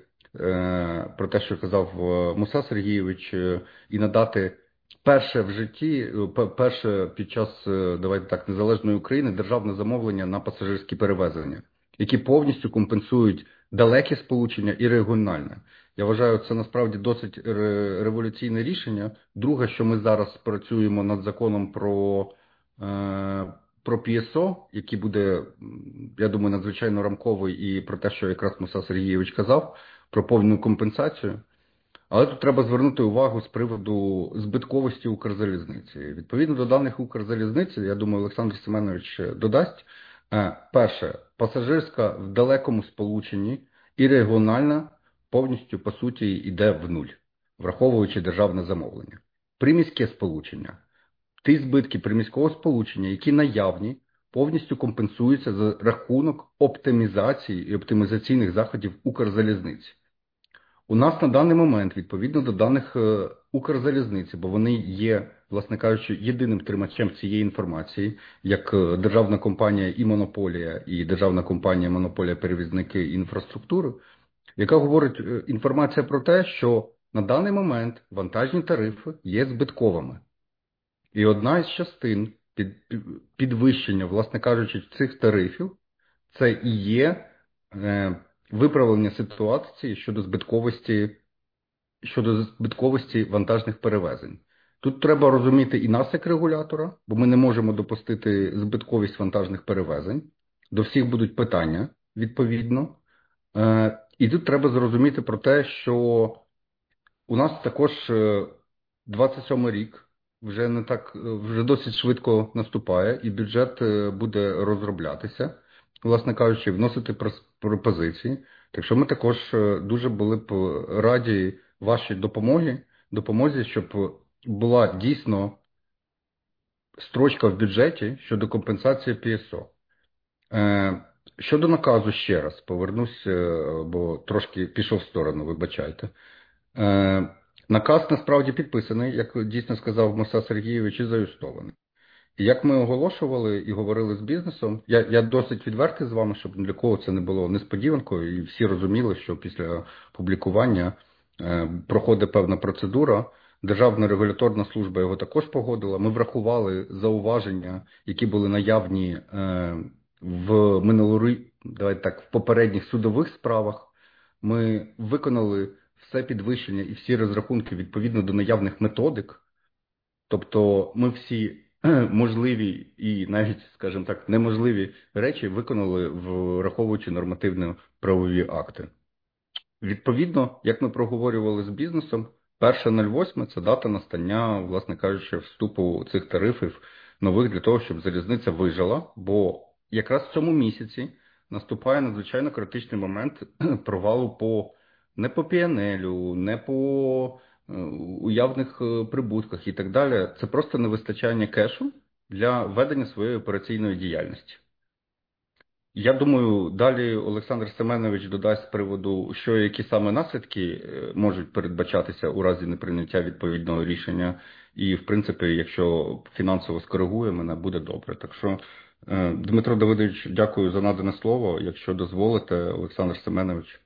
е, про те, що казав Муса Сергійович, е, і надати перше в житті, перше під час, давайте так, незалежної України державне замовлення на пасажирські перевезення, які повністю компенсують далекі сполучення і регіональне. Я вважаю, це насправді досить революційне рішення. Друге, що ми зараз працюємо над законом про, е, про пі ес о, який буде, я думаю, надзвичайно рамковий, і про те, що якраз Муса Сергійович казав, про повну компенсацію. Але тут треба звернути увагу з приводу збитковості Укрзалізниці. Відповідно до даних Укрзалізниці, я думаю, Олександр Семенович додасть, Перше, пасажирська в далекому сполученні і регіональна повністю, по суті, йде в нуль, враховуючи державне замовлення. Приміське сполучення. Ті збитки приміського сполучення, які наявні, повністю компенсуються за рахунок оптимізації і оптимізаційних заходів Укрзалізниці. У нас на даний момент, відповідно до даних Укрзалізниці, бо вони є, власне кажучи, єдиним тримачем цієї інформації, як державна компанія і монополія, і державна компанія монополія перевізники інфраструктури, яка говорить інформація про те, що на даний момент вантажні тарифи є збитковими. І одна із частин під, підвищення, власне кажучи, цих тарифів, це і є е, виправлення ситуації щодо збитковості, щодо збитковості вантажних перевезень. Тут треба розуміти і нас як регулятора, бо ми не можемо допустити збитковість вантажних перевезень. До всіх будуть питання, відповідно. Е, і тут треба зрозуміти про те, що у нас також двадцять сьомий рік, вже не так, вже досить швидко наступає, і бюджет буде розроблятися, власне кажучи, вносити пропозиції. Так що ми також дуже були б раді вашій допомогі, допомозі, щоб була дійсно строчка в бюджеті щодо компенсації пі ес о. Щодо наказу, ще раз повернусь, бо трошки пішов в сторону, вибачайте. Наказ насправді підписаний, як дійсно сказав Муса Сергійович, і заюстований. І як ми оголошували і говорили з бізнесом, я, я досить відвертий з вами, щоб для кого це не було несподіванкою, і всі розуміли, що після публікування е, проходить певна процедура. Державна регуляторна служба його також погодила. Ми врахували зауваження, які були наявні е, в минулорі, давайте так, в попередніх судових справах. Ми виконали все підвищення і всі розрахунки відповідно до наявних методик. Тобто ми всі можливі і навіть, скажімо так, неможливі речі виконали, враховуючи нормативно-правові акти. Відповідно, як ми проговорювали з бізнесом, перше восьме – це дата настання, власне кажучи, вступу цих тарифів нових для того, щоб залізниця вижила, бо якраз в цьому місяці наступає надзвичайно критичний момент провалу по не по пі ен елю, не по уявних прибутках і так далі. Це просто невистачання кешу для ведення своєї операційної діяльності. Я думаю, далі Олександр Семенович додасть з приводу, що які саме наслідки можуть передбачатися у разі неприйняття відповідного рішення. І, в принципі, якщо фінансово скоригує мене, буде добре. Так що, Дмитро Давидович, дякую за надане слово. Якщо дозволите, Олександр Семенович.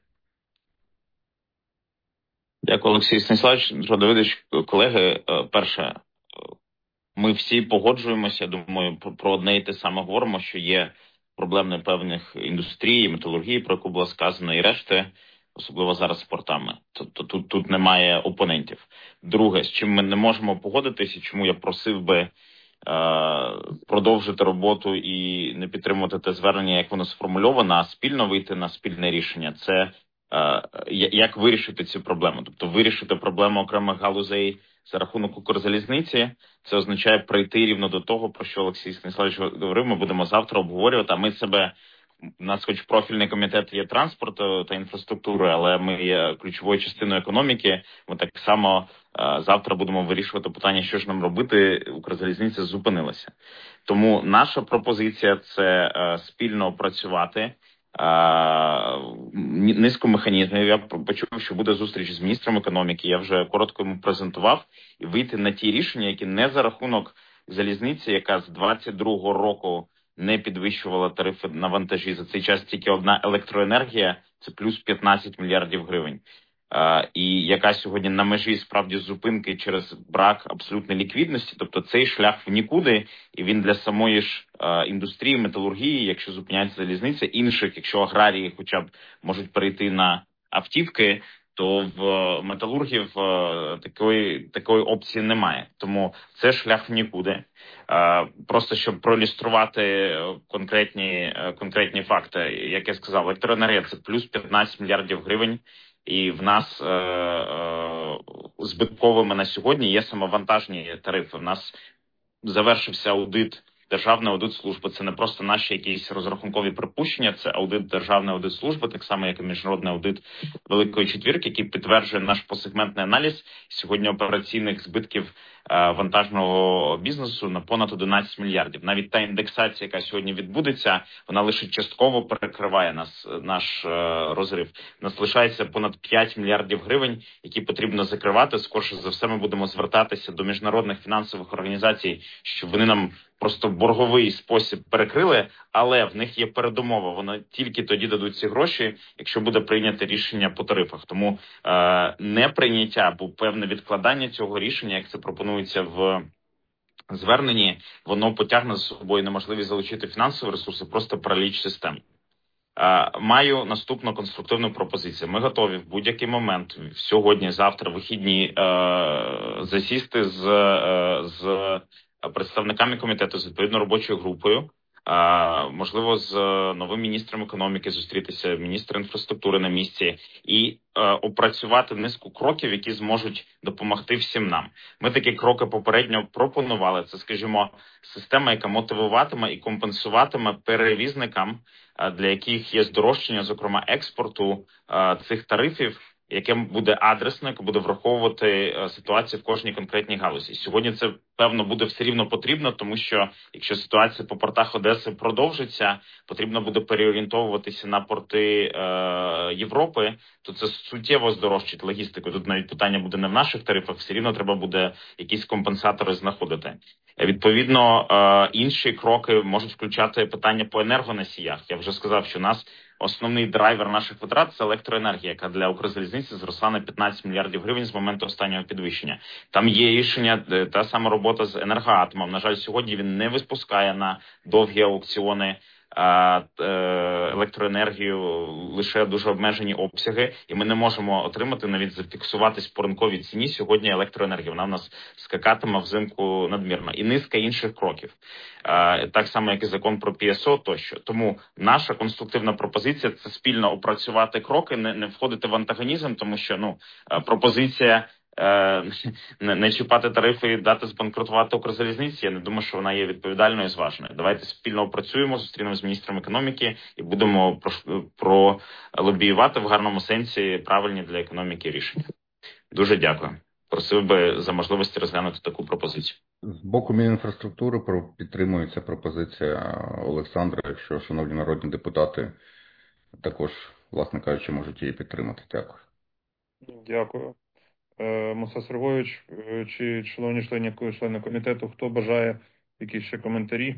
Дякую, Олексій Станіславович. Дмитро Давидович, колеги, перше, ми всі погоджуємося, думаю, про одне і те саме говоримо, що є проблеми певних індустрій, металургії, про яку було сказано, і решти, особливо зараз з портами. Тобто тут, тут немає опонентів. Друге, з чим ми не можемо погодитися, чому я просив би е, продовжити роботу і не підтримувати те звернення, як воно сформульовано, а спільно вийти на спільне рішення, це як вирішити ці проблеми. Тобто вирішити проблему окремих галузей за рахунок Укрзалізниці, це означає прийти рівно до того, про що Олексій Станіславович говорив, ми будемо завтра обговорювати, а ми себе, у нас хоч профільний комітет є транспорту та інфраструктури, але ми є ключовою частиною економіки, ми так само завтра будемо вирішувати питання, що ж нам робити, Укрзалізниця зупинилася. Тому наша пропозиція – це спільно працювати, низку механізмів. Я почув, що буде зустріч з міністром економіки, я вже коротко йому презентував, і вийти на ті рішення, які не за рахунок залізниці, яка з двадцять другого року не підвищувала тарифи на вантажі. За цей час тільки одна електроенергія – це плюс п'ятнадцять мільярдів гривень. Uh, і яка сьогодні на межі справді зупинки через брак абсолютної ліквідності, тобто цей шлях в нікуди, і він для самої ж uh, індустрії, металургії, якщо зупиняється залізниця, інших, якщо аграрії хоча б можуть перейти на автівки, то в металургів uh, такої, такої опції немає. Тому це шлях в нікуди. Uh, просто щоб проілюструвати конкретні, конкретні факти, як я сказав, електроенергія – це плюс п'ятнадцять мільярдів гривень. І в нас е, е, збитковими на сьогодні є самовантажні тарифи. В нас завершився аудит Державної аудитслужби. Це не просто наші якісь розрахункові припущення, це аудит Державної аудитслужби, так само, як і міжнародний аудит Великої Четвірки, який підтверджує наш посегментний аналіз сьогодні операційних збитків вантажного бізнесу на понад одинадцять мільярдів. Навіть та індексація, яка сьогодні відбудеться, вона лише частково перекриває нас, наш розрив. У нас лишається понад п'ять мільярдів гривень, які потрібно закривати. Скорше за все ми будемо звертатися до міжнародних фінансових організацій, щоб вони нам просто в борговий спосіб перекрили, але в них є передумова. Вони тільки тоді дадуть ці гроші, якщо буде прийняте рішення по тарифах. Тому е, неприйняття або певне відкладання цього рішення, як це пропонується в зверненні, воно потягне за собою неможливість залучити фінансові ресурси, просто параліч систем. Е, маю наступну конструктивну пропозицію. Ми готові в будь-який момент, сьогодні, завтра, вихідні, е, засісти з, е, з представниками комітету, з відповідною робочою групою, а, можливо, з новим міністром економіки зустрітися, міністр інфраструктури на місці і а, опрацювати низку кроків, які зможуть допомогти всім нам. Ми такі кроки попередньо пропонували. Це, скажімо, система, яка мотивуватиме і компенсуватиме перевізникам, а, для яких є здорожчання, зокрема, експорту а, цих тарифів, яке буде адресно, яке буде враховувати ситуацію в кожній конкретній галузі. Сьогодні це, певно, буде все рівно потрібно, тому що якщо ситуація по портах Одеси продовжиться, потрібно буде переорієнтовуватися на порти е, Європи, то це суттєво здорожчить логістику. Тут навіть питання буде не в наших тарифах, все рівно треба буде якісь компенсатори знаходити. Відповідно, е, інші кроки можуть включати питання по енергоносіях. Я вже сказав, що нас основний драйвер наших витрат – це електроенергія, яка для Укрзалізниці зросла на п'ятнадцять мільярдів гривень з моменту останнього підвищення. Там є рішення, та сама робота з енергоатомом. На жаль, сьогодні він не випускає на довгі аукціони електроенергію, лише дуже обмежені обсяги, і ми не можемо отримати, навіть зафіксуватись по ринковій ціні сьогодні електроенергії. Вона в нас скакатиме взимку надмірно. І низка інших кроків. Так само, як і закон про пі ес о тощо. Тому наша конструктивна пропозиція – це спільно опрацювати кроки, не, не входити в антагонізм, тому що ну пропозиція Не, не чіпати тарифи і дати збанкрутувати Укрзалізниці, я не думаю, що вона є відповідальною і зваженою. Давайте спільно опрацюємо, зустрінемо з міністром економіки і будемо пролобіювати в гарному сенсі правильні для економіки рішення. Дуже дякую. Просив би за можливості розглянути таку пропозицію. З боку Мінінфраструктури підтримується пропозиція Олександра, якщо шановні народні депутати також, власне кажучи, можуть її підтримати. Дякую. Дякую. Муса Сергійович, чи шановні члени, члени комітету, хто бажає якісь ще коментарі?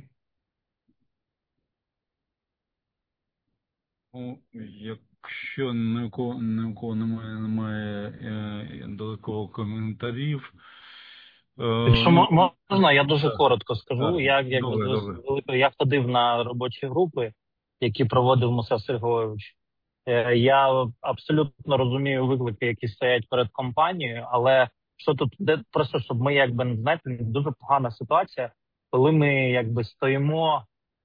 Ну, якщо ні у кого, ні у кого немає, немає е, далекого коментарів. Е, Якщо можна, я дуже так. коротко скажу. Так. Я, як добре, добре. я ходив на робочі групи, які проводив Муса Сергійович. Я абсолютно розумію виклики, які стоять перед компанією, але що тут, де просто, щоб ми, якби, знаєте, дуже погана ситуація, коли ми, якби, стоїмо,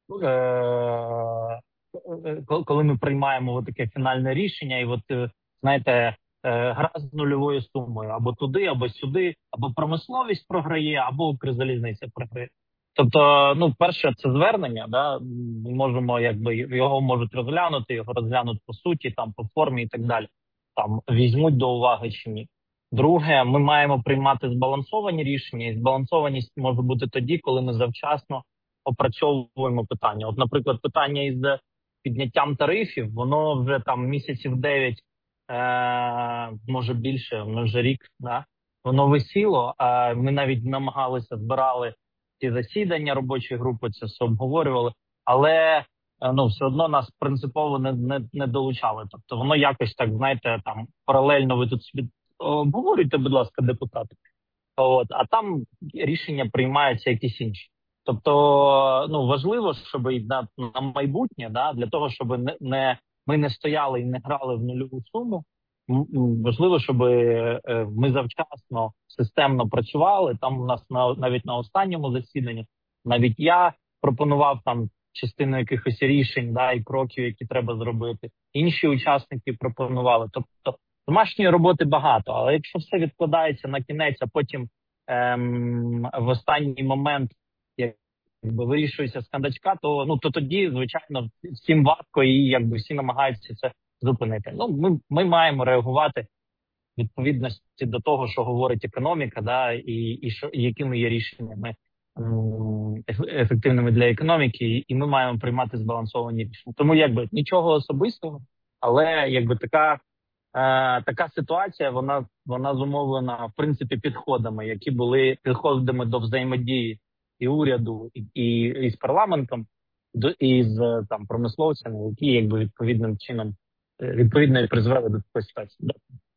е- коли ми приймаємо таке фінальне рішення, і от, знаєте, е- гра з нульовою сумою, або туди, або сюди, або промисловість програє, або Укрзалізниця програє. Тобто, ну, перше, це звернення, да, ми можемо, якби, його можуть розглянути, його розглянуть по суті, там, по формі і так далі, там, візьмуть до уваги чи ні. Друге, ми маємо приймати збалансовані рішення, і збалансованість може бути тоді, коли ми завчасно опрацьовуємо питання. От, наприклад, питання із підняттям тарифів, воно вже там місяців дев'ять, е- може більше, може рік, да, воно висіло, а ми навіть намагалися, збирали ці засідання робочої групи, це все обговорювали, але ну все одно нас принципово не, не, не долучали. Тобто воно якось так, знаєте, там паралельно ви тут собі обговорюйте, будь ласка, депутати. От, а там рішення приймаються якісь інші. Тобто, ну важливо, щоб на, на майбутнє, да, для того, щоб не, не ми не стояли і не грали в нульову суму. Важливо, щоб ми завчасно, системно працювали. Там у нас на, навіть на останньому засіданні, навіть я пропонував там частину якихось рішень, да, і кроків, які треба зробити. Інші учасники пропонували. Тобто домашньої роботи багато, але якщо все відкладається на кінець, а потім ем, в останній момент, як якби вирішується з кандачка, то ну то тоді, звичайно, всім важко і якби всі намагаються це зупинити. Ну ми, ми маємо реагувати в відповідності до того, що говорить економіка, да, і, і що і якими є рішеннями м, ефективними для економіки, і, і ми маємо приймати збалансовані рішення. Тому якби нічого особистого, але якби така. Е, така ситуація, вона вона зумовлена в принципі підходами, які були підходами до взаємодії і уряду, і і, і з парламентом, до і з там промисловцями, які якби відповідним чином е, відповідно і призвели до такої ситуації.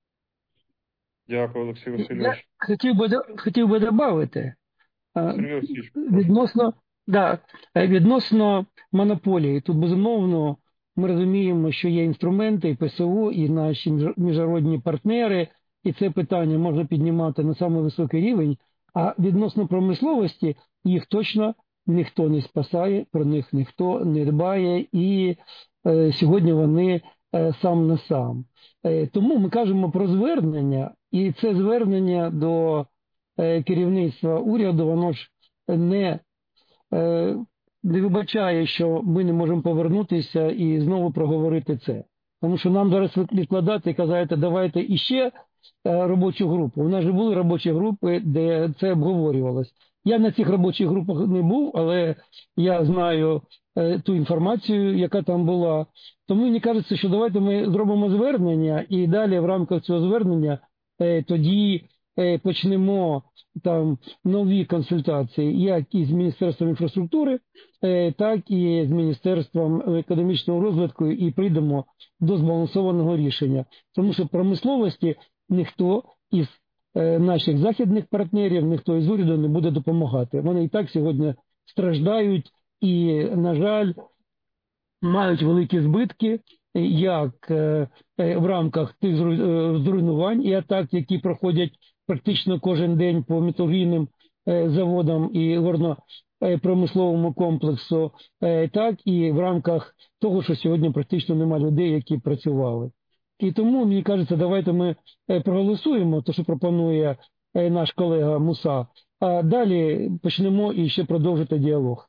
Дякую, Олексій Я Васильович. хотів би, до- хотів би додати, Сергій Олексійович, прошу. відносно, да, е, відносно монополії. Тут, безумовно, ми розуміємо, що є інструменти, і ПСО, і наші між- міжнародні партнери, і це питання можна піднімати на самий високий рівень, а відносно промисловості їх точно ніхто не спасає, про них ніхто не дбає, і е, сьогодні вони е, сам на сам. Е, тому ми кажемо про звернення, і це звернення до е, керівництва уряду, воно ж не, е, не вибачає, що ми не можемо повернутися і знову проговорити це. Тому що нам зараз відкладати і казати, давайте іще е, робочу групу. У нас же були робочі групи, де це обговорювалось. Я на цих робочих групах не був, але я знаю е, ту інформацію, яка там була. Тому мені кажеться, що давайте ми зробимо звернення і далі в рамках цього звернення е, тоді е, почнемо там нові консультації, як із Міністерством інфраструктури, е, так і з Міністерством економічного розвитку, і прийдемо до збалансованого рішення. Тому що промисловості ніхто із е, наших західних партнерів, ніхто із уряду не буде допомагати. Вони і так сьогодні страждають і, на жаль, мають великі збитки, як е, е, в рамках тих зру- е, зруйнувань і атак, які проходять практично кожен день по металургійним е, заводам і горно-промисловому комплексу, е, так і в рамках того, що сьогодні практично немає людей, які працювали. І тому, мені кажеться, давайте ми е, проголосуємо те, що пропонує е, наш колега Муса, а далі почнемо і ще продовжити діалог.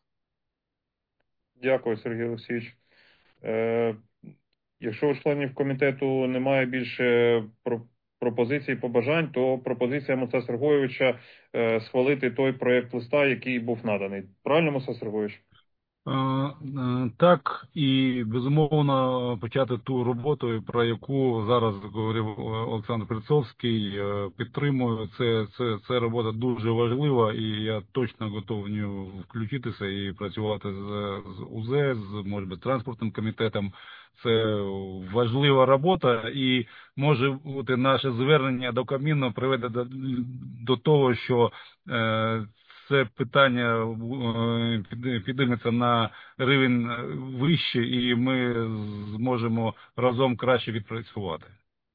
Дякую, Сергій Олексійович. Е, якщо у членів комітету немає більше про, пропозицій, побажань, то пропозиція Муса Сергійовича е, схвалити той проєкт листа, який був наданий. Правильно, Муса Сергійович? Е, е, Так, і безумовно почати ту роботу, про яку зараз говорив Олександр Прицовський, е, підтримую. Це, це, це робота дуже важлива, і я точно готовий в нього включитися і працювати з, з УЗ, з, може би, транспортним комітетом. Це важлива робота, і може бути наше звернення до Кабміну приведе до, до того, що е, це питання е, підійметься на рівень вище, і ми зможемо разом краще відпрацювати.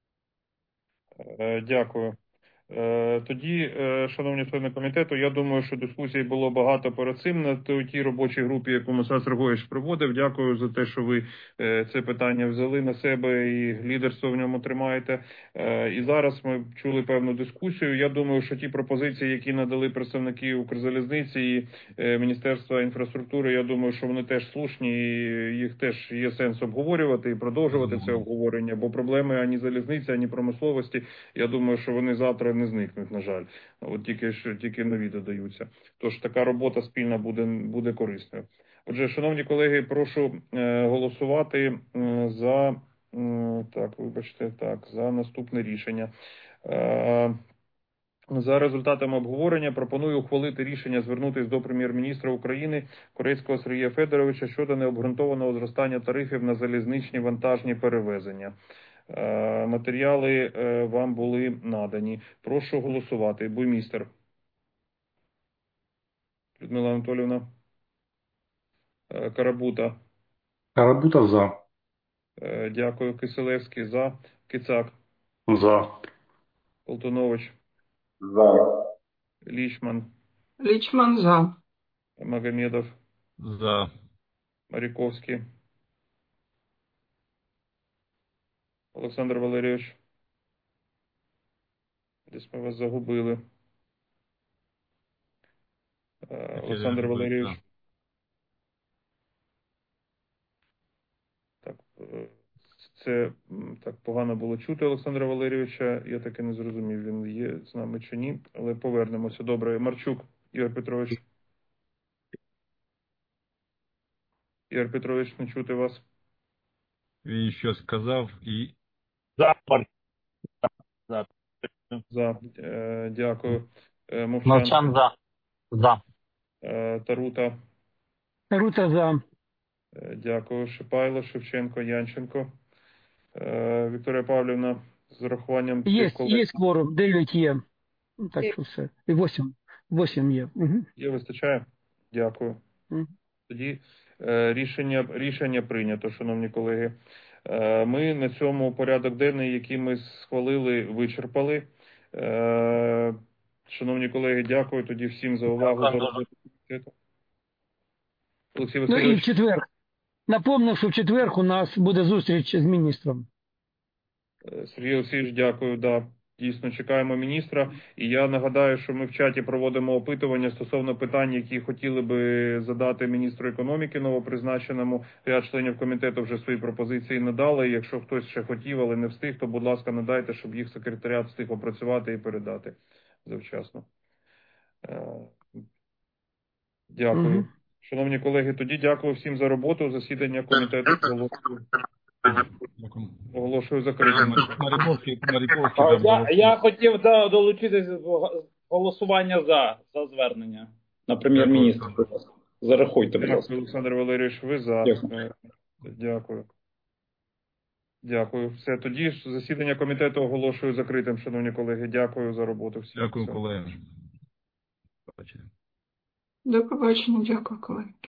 Е, Дякую. Е, Тоді, е, шановні члени комітету, я думаю, що дискусій було багато перед цим на той- тій робочій групі, яку Муса Сергійович проводив. Дякую за те, що ви е, це питання взяли на себе і лідерство в ньому тримаєте. Е, І зараз ми чули певну дискусію. Я думаю, що ті пропозиції, які надали представники Укрзалізниці і е, Міністерства інфраструктури, я думаю, що вони теж слушні, і їх теж є сенс обговорювати і продовжувати це обговорення, бо проблеми ані залізниці, ані промисловості, я думаю, що вони завтра не зникнуть, на жаль. От тільки що тільки нові додаються. Тож така робота спільна буде, буде корисною. Отже, шановні колеги, прошу е, голосувати е, за е, так, вибачте, так, за наступне рішення. Е, За результатами обговорення пропоную ухвалити рішення звернутися до прем'єр-міністра України Корецького Сергія Федоровича щодо необґрунтованого зростання тарифів на залізничні вантажні перевезення. Е, Матеріали е, вам були надані. Прошу голосувати. Буймістер. Людмила Анатоліївна. Е, Карабута. Карабута за. Е, Дякую. Киселевський за. Кицак. За. Колтунович. За. Лічман. Лічман за. Магомедов. За. Маріковський. Олександр Валерійович. Десь ми вас загубили. Е, Олександр Валерійович. Це так погано було чути Олександра Валерійовича. Я таки не зрозумів, він є з нами чи ні. Але повернемося. Добре. Марчук Ігор Петрович. Ігор Петрович, не чути вас. Він щось сказав і... За. За. За. Е, дякую. Е, Мовчан. Мовчан за. За. Е, Тарута. Тарута за. Е, дякую. Шипайло, Шевченко, Янченко. Е, Вікторія Павлівна, з урахуванням... Є, є кворум, дев'ять є. Так що все. І восьм. Восьм є. Угу. Є, вистачає? Дякую. Угу. Тоді е, рішення, рішення прийнято, шановні колеги. Е, ми на цьому порядок денний, який ми схвалили, вичерпали. Е, шановні колеги, дякую тоді всім за увагу. За роботу комітету. Олексій Васильович. Ну і в четвер. Напомню, що в четвер у нас буде зустріч з міністром. Сергій Олексійович, дякую. Да, дійсно чекаємо міністра. І я нагадаю, що ми в чаті проводимо опитування стосовно питань, які хотіли би задати міністру економіки новопризначеному. Ряд членів комітету вже свої пропозиції надали. Якщо хтось ще хотів, але не встиг, то, будь ласка, надайте, щоб їх секретаріат встиг опрацювати і передати завчасно. Дякую. Угу. Шановні колеги, тоді дякую всім за роботу. Засідання комітету оголошую. Оголошую закритим. Я, я хотів да, долучитися до голосування за, за звернення на прем'єр-міністра. Зарахуйте, будь ласка. Дякую, Олександр Валерійович, ви за. Дякую. Дякую. Дякую. Все, тоді засідання комітету оголошую закритим, шановні колеги. Дякую за роботу всім. Дякую, колеги. До побачення. Дякую, колеги.